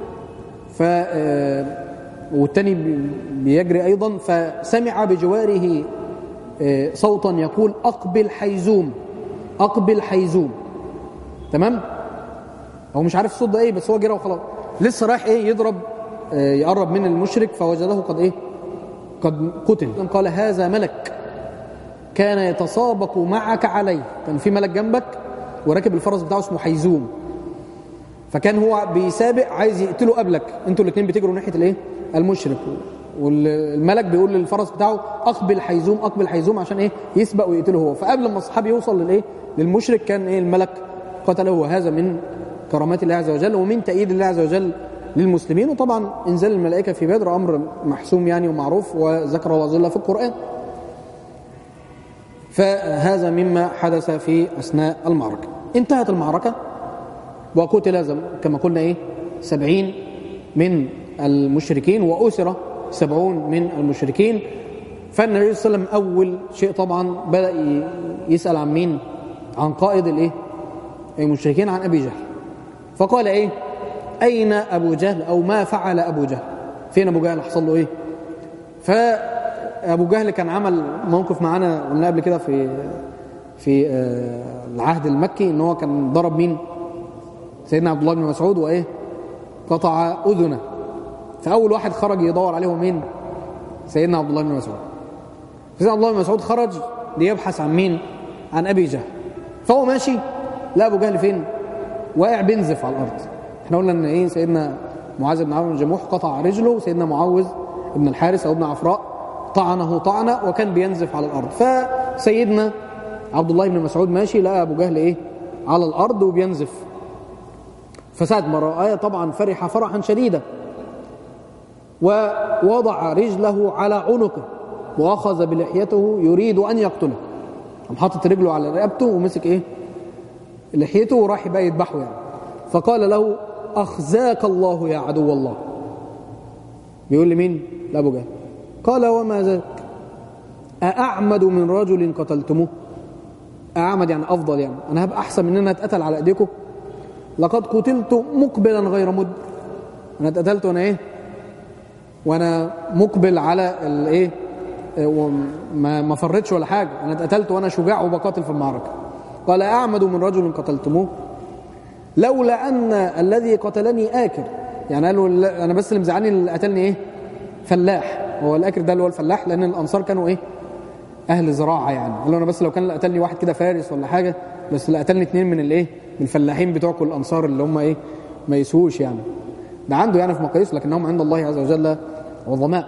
والتاني بيجري أيضا، فسمع بجواره صوتا يقول أقبل حيزوم أقبل حيزوم. تمام، هو مش عارف الصوت ده إيه، بس هو جرى وخلاص، لسه رايح إيه يضرب يقرب من المشرك، فوجده قد إيه قد قتل. قال هذا ملك كان يتسابق معك عليه، كان في ملك جنبك وراكب الفرس بتاعه اسمه حيزوم، فكان هو بيسابق عايز يقتله قبلك، انتوا الاثنين بتجروا ناحيه الايه المشرك، والملك بيقول للفرس بتاعه اقبل حيزوم اقبل حيزوم عشان ايه يسبق ويقتله هو. فقبل ما الصحابي يوصل للايه للمشرك كان ايه الملك قتله، وهذا من كرامات الله عز وجل ومن تأييد الله عز وجل للمسلمين. وطبعا انزال الملائكه في بدر امر محسوم يعني ومعروف، وذكر الله عز وجل في القرآن. فهذا مما حدث في أثناء المعركة. انتهت المعركة وقتل كما قلنا 70 من المشركين، وأسر 70 من المشركين. فالنبي صلى الله عليه وسلم أول شيء طبعا بدأ يسأل عن مين؟ عن قائد الإيه؟ المشركين، عن أبي جهل. فقال إيه؟ أين أبو جهل؟ أو ما فعل أبو جهل؟ فين أبو جهل؟ حصل له إيه؟ فأبو جهل كان عمل موقف معانا قلنا قبل كده في العهد المكي، إن هو كان ضرب مين؟ سيدنا عبد الله بن مسعود، وإيه؟ قطع أذنه. فأول واحد خرج يدور عليه هو مين؟ سيدنا عبد الله بن مسعود. سيدنا عبد الله بن مسعود خرج ليبحث عن مين؟ عن أبي جهل. فهو ماشي لا أبو جهل فين؟ واقع بينزف على الأرض. احنا قلنا إن إيه؟ سيدنا معاذ بن عمرو بن جموح قطع رجله، سيدنا معوذ بن الحارث أو ابن عفراء طعنه طعنة وكان بينزف على الأرض. فسيدنا عبد الله بن مسعود ماشي لقى أبو جهل إيه؟ على الأرض وبينزف. فساعة ما رآه طبعا فرح فرحا شديدا، ووضع رجله على عنقه وأخذ بلحيته يريد أن يقتله. قام حاطط رجله على رقبته ومسك إيه؟ لحيته وراح بقى يذبحه يعني. فقال له أخزاك الله يا عدو الله. بيقول لمين؟ لأبو جهل. قال وما ذاك؟ أأعمد من رجل قتلتموه؟ أعمد يعني أفضل، يعني أنا هبقى أحسن من أن أتقتل على أيديكم؟ لقد قتلت مقبلا غير مدبر. أنا اتقتلت وأنا إيه؟ وأنا مقبل على الإيه؟ ما فرتش ولا حاجة. أنا اتقتلت وأنا شجاع وبقاتل في المعركة. قال أعمد من رجل قتلتموه لولا أن الذي قتلني آكر. يعني قالوا أنا بس اللي مزعلني اللي قتلني إيه؟ فلاح. هو الآكر ده اللي هو الفلاح، لأن الأنصار كانوا إيه؟ أهل زراعة يعني. قالوا أنا بس لو كان اللي قتلني واحد كده فارس ولا حاجة، بس اللي قتلني 2 من الإيه؟ من الفلاحين بتوعكم الأنصار اللي هم إيه؟ ما يسووش يعني. ده عنده يعني في مقاييس، لكنهم عند الله عز وجل عظماء.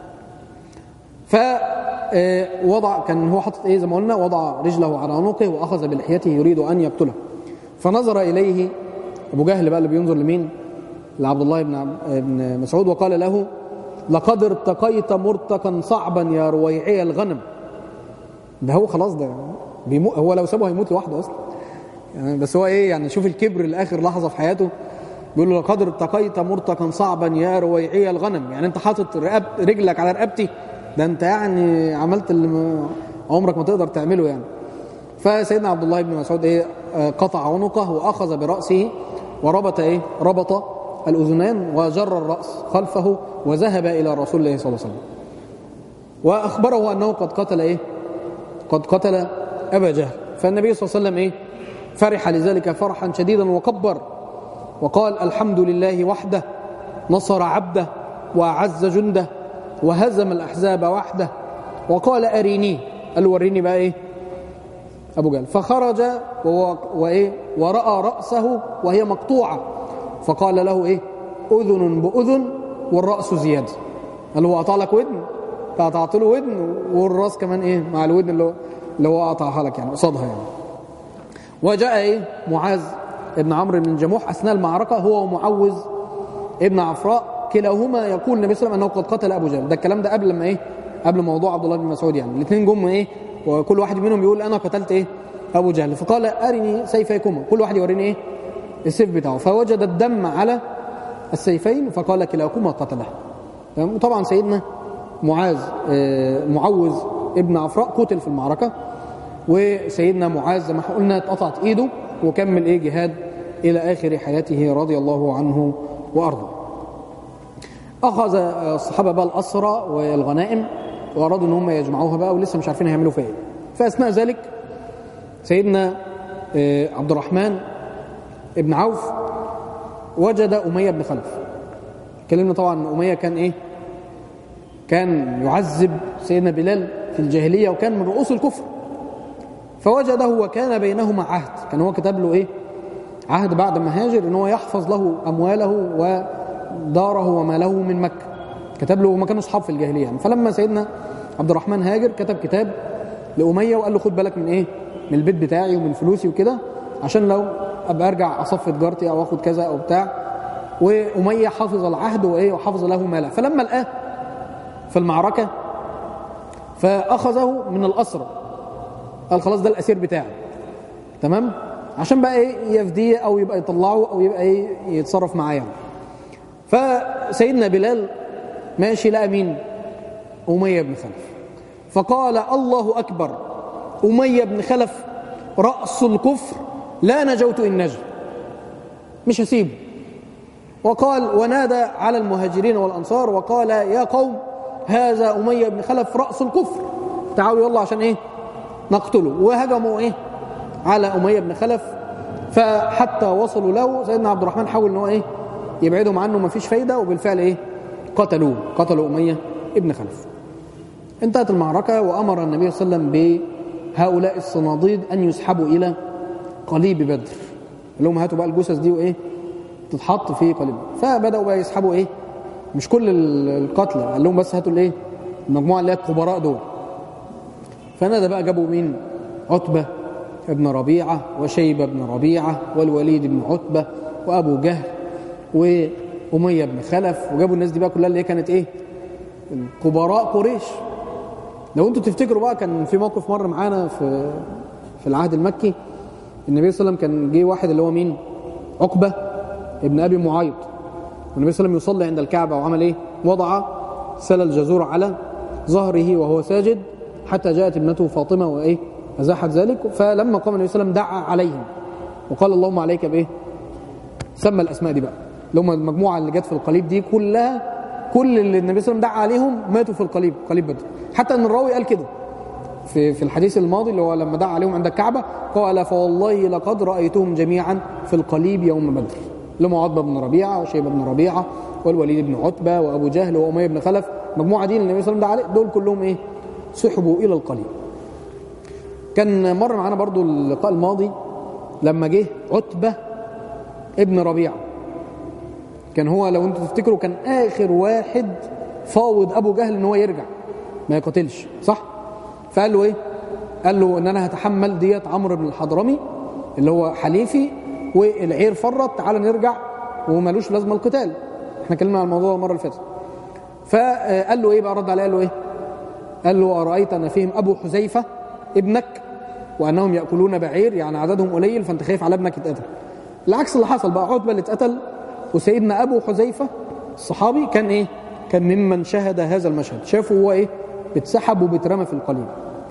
فوضع، كان هو حاطط إيه زي ما قلنا، وضع رجله على عنقه وأخذ بلحيته يريد أن يقتله. فنظر إليه أبو جهل بقى اللي بينظر لمين؟ لعبد الله بن مسعود، وقال له لقد ارتقيت مرتقا صعبا يا رويعي الغنم. ده هو خلاص، ده هو لو سابه هيموت لوحده أصلا يعني. بس هو إيه يعني، شوف الكبر لآخر لحظة في حياته. بيقول له لقد ارتقيت مرتقا صعبا يا رويعي الغنم. يعني أنت حاطط رجلك على رقبتي، ده أنت يعني عملت اللي عمرك ما تقدر تعمله يعني. فسيدنا عبد الله بن مسعود إيه؟ قطع عنقه وأخذ برأسه وربط إيه؟ ربط الأذنان وجر الرأس خلفه وذهب إلى رسول الله صلى الله عليه وسلم، وأخبره أنه قد قتل إيه؟ قد قتل أبا جهل. فالنبي صلى الله عليه وسلم إيه؟ فرح لذلك فرحا شديدا وكبر وقال الحمد لله وحده نصر عبده وأعز جنده وهزم الأحزاب وحده. وقال أريني، قال له وريني بقى إيه؟ أبو جهل. فخرج وإيه؟ ورأى رأسه وهي مقطوعة، فقال له إيه؟ أذن بأذن والرأس زيادة. قال له قطع لك ودن، قطعت له ودن والرأس كمان إيه؟ مع الودن اللي هو قطعها لك يعني قصادها يعني. وجاء إيه؟ معاذ ابن عمرو بن جموح أثناء المعركة، هو ومعوذ ابن عفراء، كلاهما يقول النبي صلى الله عليه وسلم أنه قد قتل أبو جهل. ده الكلام ده قبل ما إيه؟ قبل موضوع عبد الله بن مسعود يعني. الاثنين جم إيه؟ وكل واحد منهم يقول أنا قتلت إيه؟ أبو جهل. فقال أرني سيفيكما، كل واحد يوريني إيه؟ السيف بتاعه. فوجد الدم على السيفين فقال كلاكما قتله. وطبعا سيدنا معوذ ابن عفراء قتل في المعركة، وسيدنا معاذ زي ما قلنا اتقطعت ايده وكمل ايه؟ جهاد الى اخر حياته رضي الله عنه وارضاه. اخذ الصحابه بقى الاسرى والغنائم وارادوا ان هم يجمعوها بقى، ولسه مش عارفين هيعملوا فيها ايه. فاثناء ذلك سيدنا عبد الرحمن ابن عوف وجد أمية بن خلف. كلمنا طبعا أمية كان إيه؟ كان يعذب سيدنا بلال في الجاهلية، وكان من رؤوس الكفر. فوجده وكان بينهما عهد، كان هو كتب له إيه؟ عهد بعد ما هاجر إن هو يحفظ له أمواله وداره وماله من مكة. كتب له، وما كانوا أصحاب في الجاهلية يعني. فلما سيدنا عبد الرحمن هاجر كتب كتاب لأمية وقال له خد بالك من إيه؟ من البيت بتاعي ومن فلوسي وكده، عشان لو أبقى أرجع أصف تجارتي أو أخد كذا أو بتاع. وأمية حافظ العهد وإيه؟ وحافظ له ماله. فلما لقاه في المعركة فأخذه من الأسرى، قال خلاص ده الأسير بتاعي، تمام؟ عشان بقى إيه؟ يفديه أو يبقى يطلعه أو يبقى إيه؟ يتصرف معاه يعني. فسيدنا بلال ماشي لقى مين؟ أمية بن خلف. فقال الله أكبر، أمية بن خلف رأس الكفر، لا نجوت إن نجا، مش هسيبه. وقال ونادى على المهاجرين والأنصار وقال يا قوم هذا أمية بن خلف رأس الكفر، تعالوا يلا عشان نقتله. وهجموا على أمية بن خلف، فحتى وصلوا له سيدنا عبد الرحمن حاول أنه يبعدهم عنه، ما فيش فايدة، وبالفعل قتلوا أمية بن خلف. انتهت المعركة، وأمر النبي صلى الله عليه وسلم بهؤلاء الصناديد أن يسحبوا إلى قليب بدر، اللي هم هاتوا بقى الجثث دي تتحط في قليب. فبدأوا بقى يسحبوا مش كل القتلى، قال لهم بس هاتوا المجموعة اللي هي الكبراء دول. فنادى بقى جابوا مين؟ عتبة ابن ربيعة وشيبة بن ربيعة والوليد بن عتبة وأبو جهل وأمية بن خلف، وجابوا الناس دي بقى كلها اللي هي كانت كبراء قريش. لو انتوا تفتكروا بقى، كان في موقف مر معانا في العهد المكي، النبي صلى الله عليه وسلم كان جه واحد اللي هو مين؟ عقبة ابن أبي معيط، والنبي صلى الله عليه وسلم يصلي عند الكعبة، وعمل وضع سل الجزور على ظهره وهو ساجد، حتى جاءت ابنته فاطمة أزاحت ذلك. فلما قام النبي صلى الله عليه وسلم دعا عليهم وقال اللهم عليك سمى الأسماء دي بقى، اللي هم المجموعة اللي جت في القليب دي كلها، كل اللي النبي صلى الله عليه وسلم دعا عليهم ماتوا في قليب بدر. حتى ان الراوي قال كده في الحديث الماضي اللي هو لما دعا عليهم عند الكعبة، قال فوالله لقد رأيتهم جميعا في القليب يوم بدر، اللي هم عتبة بن ربيعة وشيبة بن ربيعة والوليد بن عتبة وأبو جهل وأمية بن خلف، المجموعة دي اللي النبي صلى الله عليه وسلم دعا عليه، دول كلهم سحبوا إلى القليب. كان مر معانا برضو اللقاء الماضي لما جه عتبة ابن ربيعة، كان هو لو انتوا تفتكروا كان آخر واحد فاوض أبو جهل ان هو يرجع ما يقتلش، صح؟ فقال له قال له ان انا هتحمل دية عمرو بن الحضرمي اللي هو حليفي، والعير فرط، تعال نرجع ومالوش لازمه القتال. احنا اتكلمنا عن الموضوع المره اللي فاتت. فقال له بقى، رد عليه قال له قال له أرأيت أن فيهم أبو حذيفة ابنك وأنهم يأكلون بعير، يعني عددهم قليل فأنت خايف على ابنك يتقتل. العكس اللي حصل بقى، عتبة اللي اتقتل، وسيدنا أبو حذيفة الصحابي كان كان ممن شهد هذا المشهد، شافوا هو بيتسحب وبيترمى في القليب،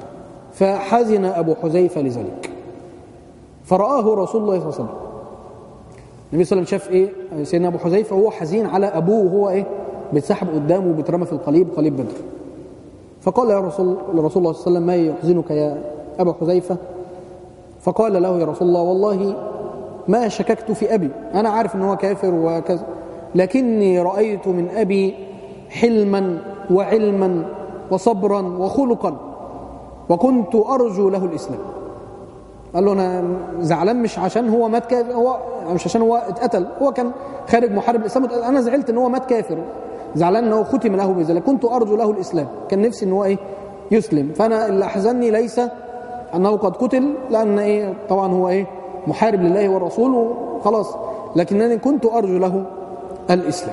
فحزن أبو حذيفة لذلك، فرآه رسول الله صلى الله عليه وسلم. النبي صلى الله عليه وسلم شاف سيدنا أبو حذيفة وهو حزين على أبوه وهو بيتسحب قدامه وبيترمى في القليب، قليب بدر. فقال يا رسول الله صلى الله عليه وسلم ما يحزنك يا أبا حذيفة؟ فقال له يا رسول الله والله ما شككت في أبي، أنا عارف أنه كافر وكذا، لكني رأيت من أبي حلما وعلما وصبرا وخلقا، وكنت أرجو له الإسلام. قال له أنا زعلان مش عشان هو مات كافر، هو مش عشان هو اتقتل، هو كان خارج محارب الإسلام، أنا زعلت أن هو مات كافر، زعلان أنه ختم له بذلك، كنت أرجو له الإسلام، كان نفسي أنه يسلم. فأنا اللي أحزنني ليس أنه قد قتل، لأن طبعا هو محارب لله والرسول وخلاص، لكنني كنت أرجو له الإسلام.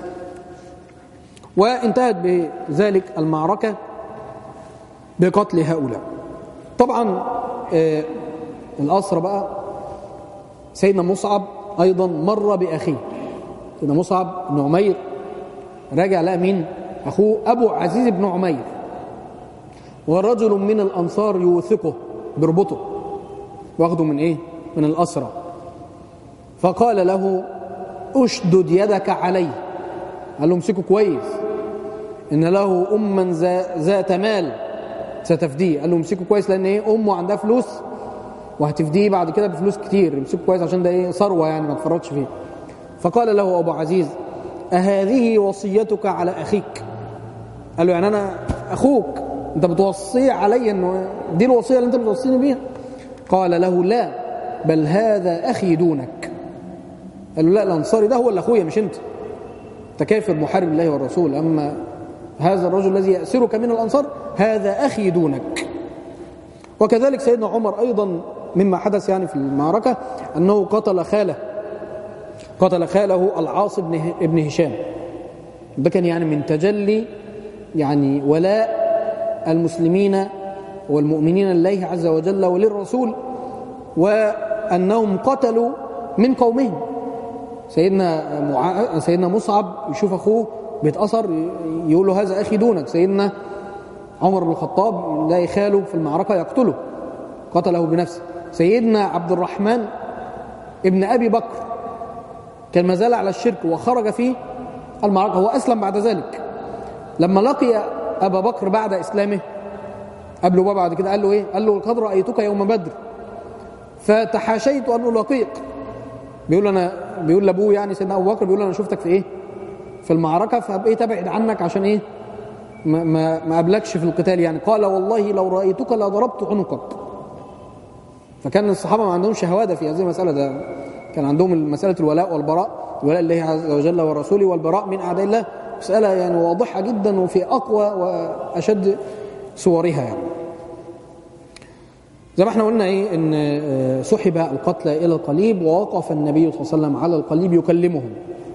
وانتهت بذلك المعركة بقتل هؤلاء. طبعا الأسرى بقى سيدنا مصعب أيضا مر بأخيه، سيدنا مصعب بن عمير راجع لقى مين؟ أخوه أبو عزيز بن عمير، ورجل من الأنصار يوثقه بربطه واخده من من الأسرى، فقال له أشدد يدك عليه، قال له امسكه كويس، إن له أما ذات مال ستفديه، قال له امسكه كويس لأن أمه عندها فلوس وهتفديه بعد كده بفلوس كتير، امسكه كويس عشان ده ثروة يعني ما تفرطش فيه. فقال له أبو عزيز أهذه وصيتك على أخيك؟ قال له يعني أنا أخوك أنت بتوصي علي أنه دي الوصية اللي أنت بتوصيني بيها؟ قال له لا، بل هذا أخي دونك. قال له لا، الأنصاري ده هو اللي أخويا مش أنت كافر محارب الله والرسول، أما هذا الرجل الذي يأسرك من الأنصار هذا أخي دونك. وكذلك سيدنا عمر أيضا مما حدث يعني في المعركة أنه قتل خاله العاص بن هشام. ده كان يعني من تجلي يعني ولاء المسلمين والمؤمنين لله عز وجل وللرسول، وأنهم قتلوا من قومهم. سيدنا مصعب يشوف أخوه بيتأثر يقول له هذا أخي دونك. سيدنا عمر بن الخطاب لا يخاله في المعركة يقتله، قتله بنفسه. سيدنا عبد الرحمن ابن أبي بكر كان ما زال على الشرك وخرج في المعركة، هو أسلم بعد ذلك. لما لقي أبا بكر بعد إسلامه قبله بقى بعد كده قال له إيه؟ قال له قد رأيتك يوم بدر فتحاشيت أن ألاقيك. بيقول لأبوه يعني سيدنا أبو بكر، بيقول أنا شفتك في إيه؟ في المعركة، فبقيت أبعد عنك عشان إيه؟ ما قبلكش في القتال يعني. قال والله لو رأيتك لضربت عنقك. فكان الصحابة ما عندهمش شهوادة في هذه المسألة، ده كان عندهم مسألة الولاء والبراء، الولاء لله عز وجل ورسوله والبراء من أعداء الله، مسألة يعني واضحة جدا وفي أقوى وأشد صورها يعني. زي ما احنا قلنا إيه، إن سحب القتلى إلى القليب، ووقف النبي صلى الله عليه وسلم على القليب يكلمهم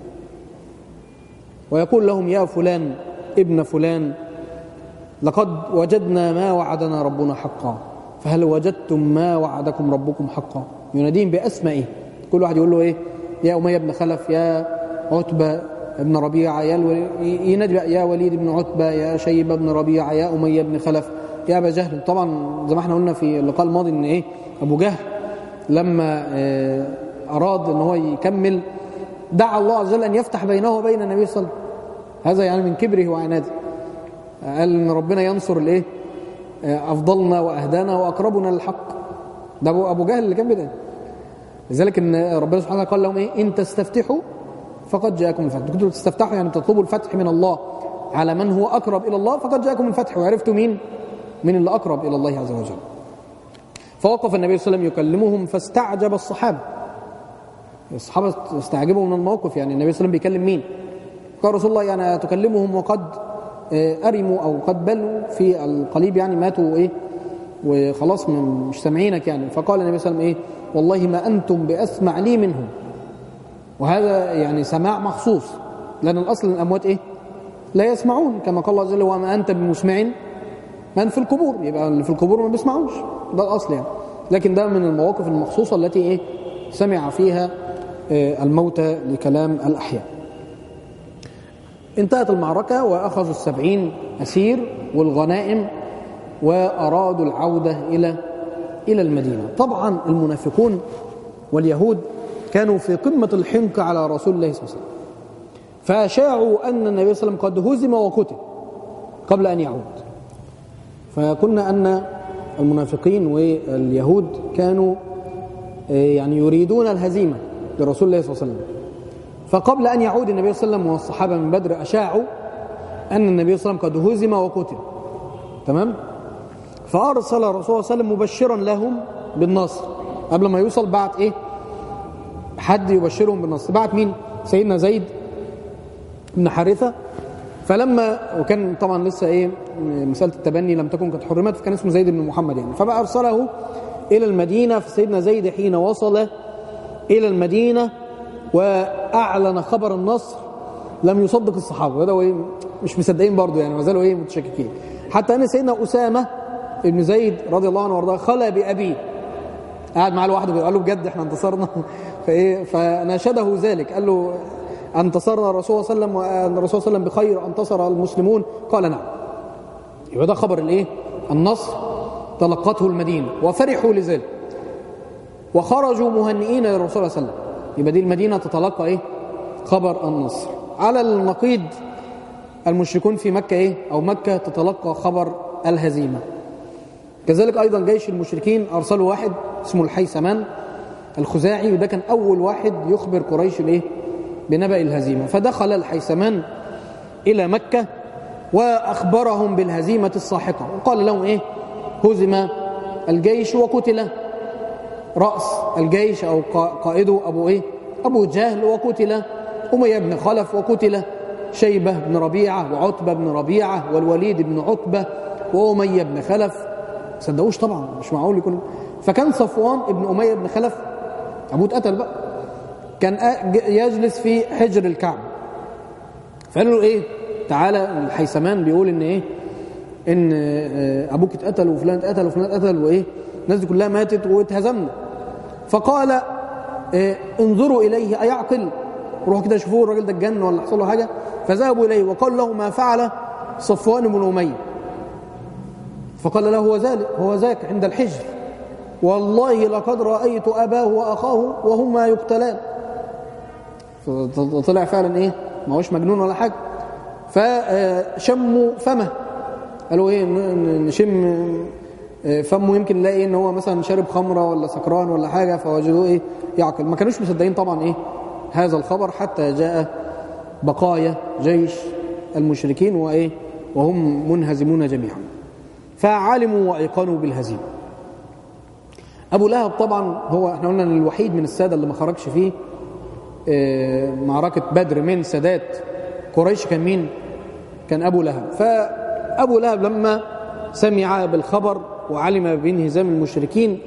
ويقول لهم يا فلان ابن فلان لقد وجدنا ما وعدنا ربنا حقا، فهل وجدتم ما وعدكم ربكم حقا؟ يناديهم بأسمائه، كل واحد يقول له إيه؟ يا أمية بن خلف، يا عتبة بن ربيعة، ينادي يا وليد بن عتبة، يا شيبة بن ربيعة، يا أمية بن خلف، يا أبا جهل. طبعا زي ما احنا قلنا في اللقاء الماضي إن إيه، أبو جهل لما أراد إن هو يكمل دعا الله عز وجل أن يفتح بينه وبين النبي صلى الله عليه وسلم، هذا يعني من كبره وعناده. قال إن ربنا ينصر الإيه؟ أفضلنا وأهدانا وأقربنا للحق. ده أبو جهل اللي كان بدأ. لذلك إن ربنا سبحانه وتعالى قال لهم إيه؟ إن تستفتحوا فقد جاءكم الفتح. كنتوا تستفتحوا يعني تطلبوا الفتح من الله على من هو أقرب إلى الله، فقد جاءكم الفتح، وعرفتوا مين اللي أقرب إلى الله عز وجل. فوقف النبي صلى الله عليه وسلم يكلمهم فاستعجب الصحابة استعجبوا من الموقف، يعني النبي صلى الله عليه وسلم بيكلم مين؟ قال رسول الله يعني تكلمهم وقد أرموا أو قد بلوا في القليب، يعني ماتوا إيه وخلاص مش سامعينك يعني. فقال النبي صلى الله عليه وسلم إيه؟ والله ما أنتم بأسمع لي منهم. وهذا يعني سماع مخصوص، لأن الأصل الأموات إيه؟ لا يسمعون، كما قال الله عز وجل وما أنت بمسمع من في القبور، يبقى اللي في القبور ما بيسمعوش، ده الأصل يعني. لكن ده من المواقف المخصوصة التي إيه؟ سمع فيها الموتى لكلام الأحياء. انتهت المعركة وأخذوا 70 أسير والغنائم وأرادوا العودة إلى المدينة. طبعا المنافقون واليهود كانوا في قمة الحنق على رسول الله صلى الله عليه وسلم، فأشاعوا أن النبي صلى الله عليه وسلم قد هزم وقتل قبل أن يعود. فقلنا أن المنافقين واليهود كانوا يعني يريدون الهزيمة لرسول الله صلى الله عليه وسلم. فقبل أن يعود النبي صلى الله عليه وسلم والصحابة من بدر أشاعوا أن النبي صلى الله عليه وسلم قد هزم وقتل. تمام؟ فأرسل الرسول صلى الله عليه وسلم مبشرا لهم بالنصر. قبل ما يوصل بعت إيه؟ حد يبشرهم بالنصر. بعت مين؟ سيدنا زيد بن حارثة. فلما وكان طبعا لسه إيه مسألة التبني لم تكن قد حرمت، فكان اسمه زيد بن محمد يعني. فبقى أرسله إلى المدينة. فسيدنا زيد حين وصل إلى المدينة وأعلن خبر النصر لم يصدق الصحابة، وده مش مصدقين برضه يعني، ما زالوا متشككين. حتى أن سيدنا أسامة ابن زيد رضي الله عنه وارضاه خلى بأبيه، قاعد معاه لوحده قال له بجد احنا انتصرنا فناشده ذلك، قال له انتصرنا الرسول صلى الله عليه وسلم والرسول صلى الله عليه وسلم بخير، انتصر المسلمون؟ قال نعم. يبقى ده خبر الايه؟ النصر تلقته المدينة وفرحوا لذلك وخرجوا مهنئين للرسول صلى الله عليه وسلم. يبقى دي المدينة تتلقى ايه؟ خبر النصر. على النقيض المشركون في مكة ايه؟ او مكة تتلقى خبر الهزيمة. كذلك ايضا جيش المشركين ارسلوا واحد اسمه الحيثمان الخزاعي، وده كان اول واحد يخبر قريش بايه؟ بنبأ الهزيمة. فدخل الحيثمان الى مكة واخبرهم بالهزيمة الساحقة، وقال لهم ايه؟ هزم الجيش وقتل رأس الجيش او قائده ابو جهل، وقتل أمية بن خلف، وقتل شيبة بن ربيعة وعتبة بن ربيعة والوليد بن عتبة وأمية بن خلف. صدقوش طبعا، مش معقول يكون. فكان صفوان ابن أمية بن خلف أبوه اتقتل بقى، كان يجلس في حجر الكعبة. فقالوا له ايه؟ تعالى الحيثمان بيقول ان ايه؟ ان ابوك اتقتل وفلان اتقتل وفلان اتقتل وايه؟ الناس دي كلها ماتت واتهزمنا. فقال انظروا اليه ايعقل؟ روحوا كده شوفوا الراجل ده اتجن ولا حصل له حاجه. فذهبوا اليه وقالوا له ما فعل صفوان بن أمية. فقال له هو ذاك عند الحجر، والله لقد رأيت أباه وأخاه وهما يقتلان. فطلع فعلا إيه، ما هوش مجنون ولا حاجة. فشموا فمه، قالوا إيه نشم فمه يمكن نلاقي إن هو مثلا شارب خمرة ولا سكران ولا حاجة، فوجدوه إيه يعقل. ما كانوش مصدقين طبعا إيه هذا الخبر، حتى جاء بقايا جيش المشركين وإيه وهم منهزمون جميعا، فعلموا وأيقنوا بالهزيمة. أبو لهب طبعا هو احنا قلنا الوحيد من السادة اللي ما خرجش فيه معركة بدر من سادات قريش. كان مين؟ كان أبو لهب. فأبو لهب لما سمع بالخبر وعلم بانهزام المشركين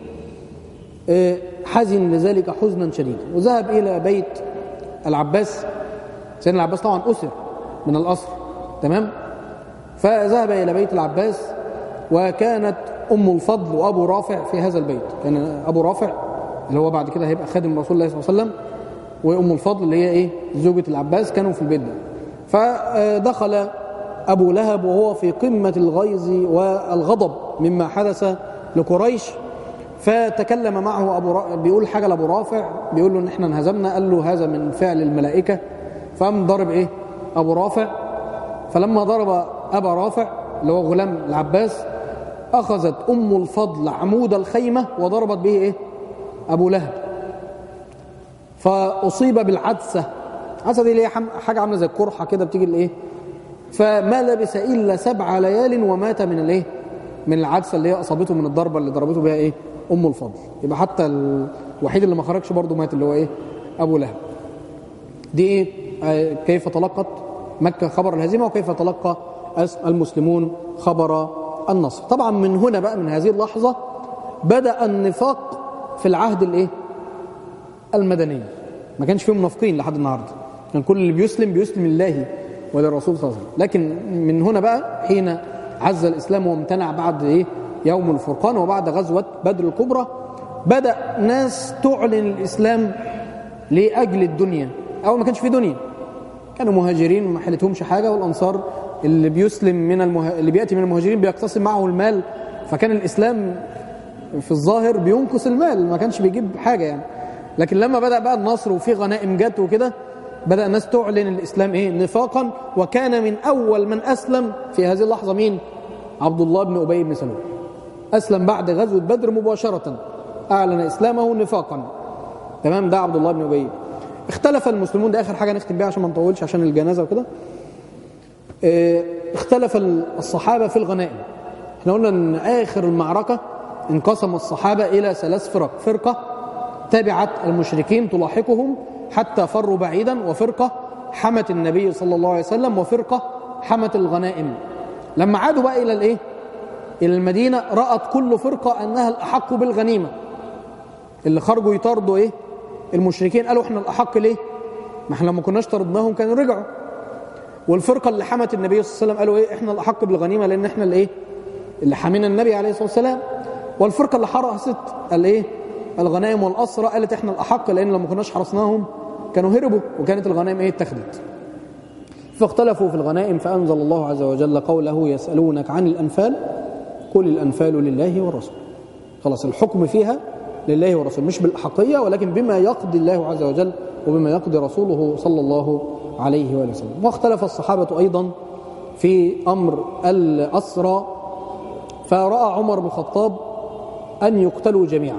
حزن لذلك حزنا شديدا، وذهب إلى بيت العباس. سيدنا العباس طبعا أسر من الأسر، تمام؟ فذهب إلى بيت العباس، وكانت أم الفضل وأبو رافع في هذا البيت. كان أبو رافع اللي هو بعد كده هيبقى خادم رسول الله صلى الله عليه وسلم، وأم الفضل اللي هي إيه زوجة العباس، كانوا في البيت ده. فدخل أبو لهب وهو في قمة الغيظ والغضب مما حدث لقريش، فتكلم معه بيقول حاجة لأبو رافع، بيقول له إن إحنا انهزمنا. قال له هذا من فعل الملائكة. فقام ضرب إيه أبو رافع. فلما ضرب أبا رافع اللي هو غلام العباس، أخذت أم الفضل عمود الخيمة وضربت به إيه أبو لهب، فأصيب بالعدسة. العدسة دي اللي هي حاجة عاملة زي القرحة كده بتيجي الإيه، فما لبس إلا 7 ليال ومات من الإيه من العدسة اللي هي أصابته من الضربة اللي ضربته بها إيه أم الفضل. يبقى حتى الوحيد اللي ما خرجش برضه مات، اللي هو إيه أبو لهب. دي إيه كيف تلقت مكة خبر الهزيمة، وكيف تلقى المسلمون خبر النصر. طبعا من هنا بقى من هذه اللحظة بدأ النفاق في العهد الإيه المدني. ما كانش فيه منافقين لحد النهارده، كان كل اللي بيسلم لله وللرسول صلى الله عليه وسلم. لكن من هنا بقى حين عز الإسلام وامتنع بعد إيه يوم الفرقان وبعد غزوة بدر الكبرى، بدأ ناس تعلن الإسلام لأجل الدنيا. أول ما كانش فيه دنيا، كانوا مهاجرين وما حلتهمش حاجة، والأنصار اللي بيسلم اللي بيأتي من المهاجرين بيقتسم معه المال، فكان الإسلام في الظاهر بينقص المال، ما كانش بيجيب حاجة يعني. لكن لما بدأ بقى النصر وفي غنائم جت وكده، بدأ الناس تعلن الإسلام إيه نفاقا. وكان من أول من أسلم في هذه اللحظة مين؟ عبد الله بن أبي بن سلول. أسلم بعد غزوة بدر مباشرة، أعلن إسلامه نفاقا، تمام؟ ده عبد الله بن أبي. اختلف المسلمون، ده آخر حاجة نختم بيها عشان ما نطولش عشان الجنازة وكده. اختلف الصحابة في الغنائم. احنا قلنا ان آخر المعركة انقسم الصحابة إلى 3 فرق: فرقة تبعت المشركين تلاحقهم حتى فروا بعيدا، وفرقة حمت النبي صلى الله عليه وسلم، وفرقة حمت الغنائم. لما عادوا بقى إلى الإيه؟ إلى المدينة، رأت كل فرقة أنها الأحق بالغنيمة. اللي خرجوا يطاردوا إيه المشركين قالوا احنا الأحق ليه؟ ما احنا لما كناش طردناهم كانوا رجعوا. والفرقة اللي حمت النبي صلى الله عليه وسلم قالوا ايه احنا الأحق بالغنيمة لأن احنا الايه اللي حمينا النبي عليه الصلاة والسلام. والفرقة اللي حرست الايه الغنائم والأسرى قالت احنا الأحق لأن لما كناش حرسناهم كانوا هربوا وكانت الغنائم ايه اتخذت. فاختلفوا في الغنائم، فأنزل الله عز وجل قوله يسألونك عن الأنفال قل الأنفال لله والرسول. خلاص الحكم فيها لله والرسول، مش بالأحقية ولكن بما يقضي الله عز وجل وبما يقضي رسوله صلى الله عليه وآله وسلم. واختلف الصحابة أيضا في أمر الأسرى، فرأى عمر بن الخطاب أن يقتلوا جميعا.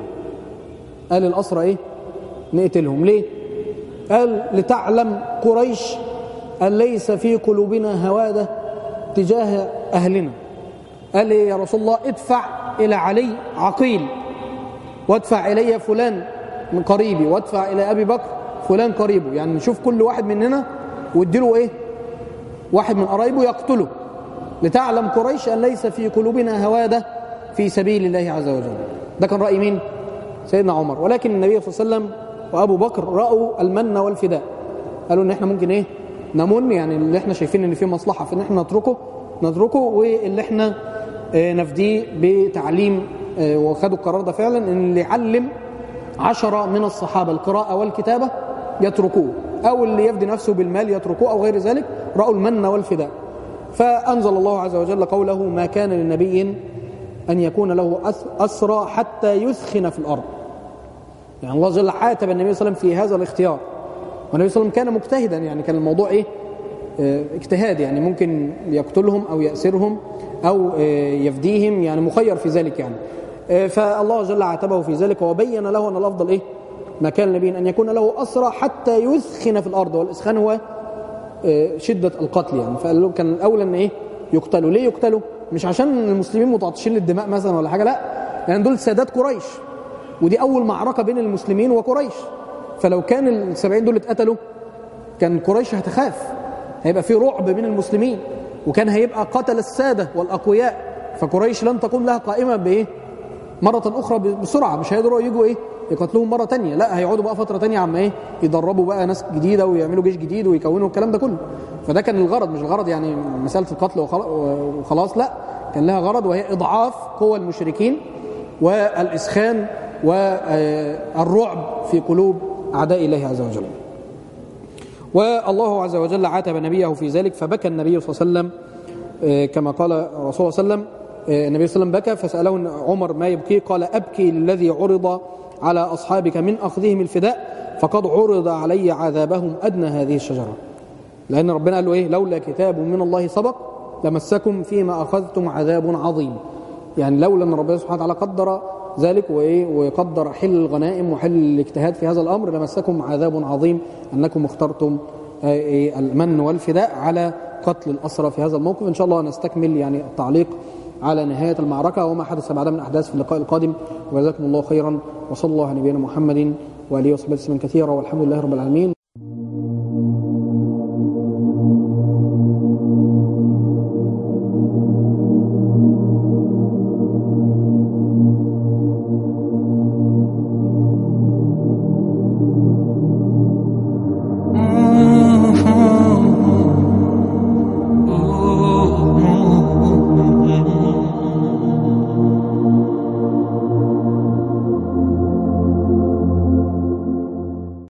قال الأسرى إيه نقتلهم ليه؟ قال لتعلم قريش أن ليس في قلوبنا هوادة تجاه أهلنا. قال لي يا رسول الله ادفع إلى علي عقيل، وادفع إلي فلان من قريبي، وادفع إلى أبي بكر فلان قريبه، يعني نشوف كل واحد مننا واديله إيه واحد من قرايبه يقتله، لتعلم قريش أن ليس في قلوبنا هوادة في سبيل الله عز وجل. ده كان رأي مين؟ سيدنا عمر. ولكن النبي صلى الله عليه وسلم وأبو بكر رأوا المن والفداء، قالوا إن إحنا ممكن إيه نمن، يعني اللي إحنا شايفين إن فيه مصلحة في إن إحنا نتركه، واللي إحنا نفديه بتعليم، وخدوا القرار ده فعلا إن اللي يعلم 10 من الصحابة القراءة والكتابة يتركوه، أو اللي يفدي نفسه بالمال يتركوه، أو غير ذلك. رأوا المن والفداء. فأنزل الله عز وجل قوله ما كان للنبي أن يكون له أسرى حتى يثخن في الأرض. يعني الله جل عاتب النبي صلى الله عليه وسلم في هذا الاختيار، والنبي صلى الله عليه وسلم كان مجتهدا، يعني كان الموضوع اجتهاد، يعني ممكن يقتلهم أو يأسرهم أو يفديهم، يعني مخير في ذلك يعني. فالله جل عاتبه في ذلك وبين له أن الأفضل ما كان النبي أن يكون له أسرى حتى يثخن في الأرض، والإسخان هو شدة القتل يعني. فقال له كان الأولى أن يقتلوا. ليه يقتلوا؟ مش عشان المسلمين متعطشين للدماء مثلا ولا حاجة، لا، لأن يعني دول سادات قريش، ودي أول معركة بين المسلمين وقريش. فلو كان ال70 دول اتقتلوا كان قريش هتخاف، هيبقى في رعب بين المسلمين، وكان هيبقى قتل السادة والأقوياء، فقريش لن تقوم لها قائمة مرة أخرى بسرعة، مش هيقدروا يجوا يقتلوهم مرة تانية، لا، هيقعدوا بقى فترة تانية عما يدربوا بقى ناس جديدة ويعملوا جيش جديد ويكونوا الكلام ده كله. فده كان الغرض، مش الغرض يعني مسألة القتل وخلاص، لا، كان لها غرض، وهي إضعاف قوى المشركين والإسخان والرعب في قلوب أعداء الله عز وجل. والله عز وجل عاتب نبيه في ذلك، فبكى النبي صلى الله عليه وسلم كما قال الرسول صلى الله عليه وسلم. النبي صلى الله عليه وسلم بكى، فسأله عمر ما يبكي، قال أبكي للذي عرض على أصحابك من أخذهم الفداء فقد عرض علي عذابهم أدنى هذه الشجرة. لأن ربنا قال له لولا كتاب من الله سبق لمسكم فيما أخذتم عذاب عظيم. يعني لولا أن ربنا سبحانه وتعالى قدر ذلك ويقدر حل الغنائم وحل الاجتهاد في هذا الأمر لمسكم عذاب عظيم أنكم اخترتم المن والفداء على قتل الأسرى في هذا الموقف. إن شاء الله نستكمل يعني التعليق على نهاية المعركة وما حدث بعدها من أحداث في اللقاء القادم. وجزاكم الله خيرا، وصلى الله على نبينا محمد وآله وصحبه وسلم كثيرا، والحمد لله رب العالمين.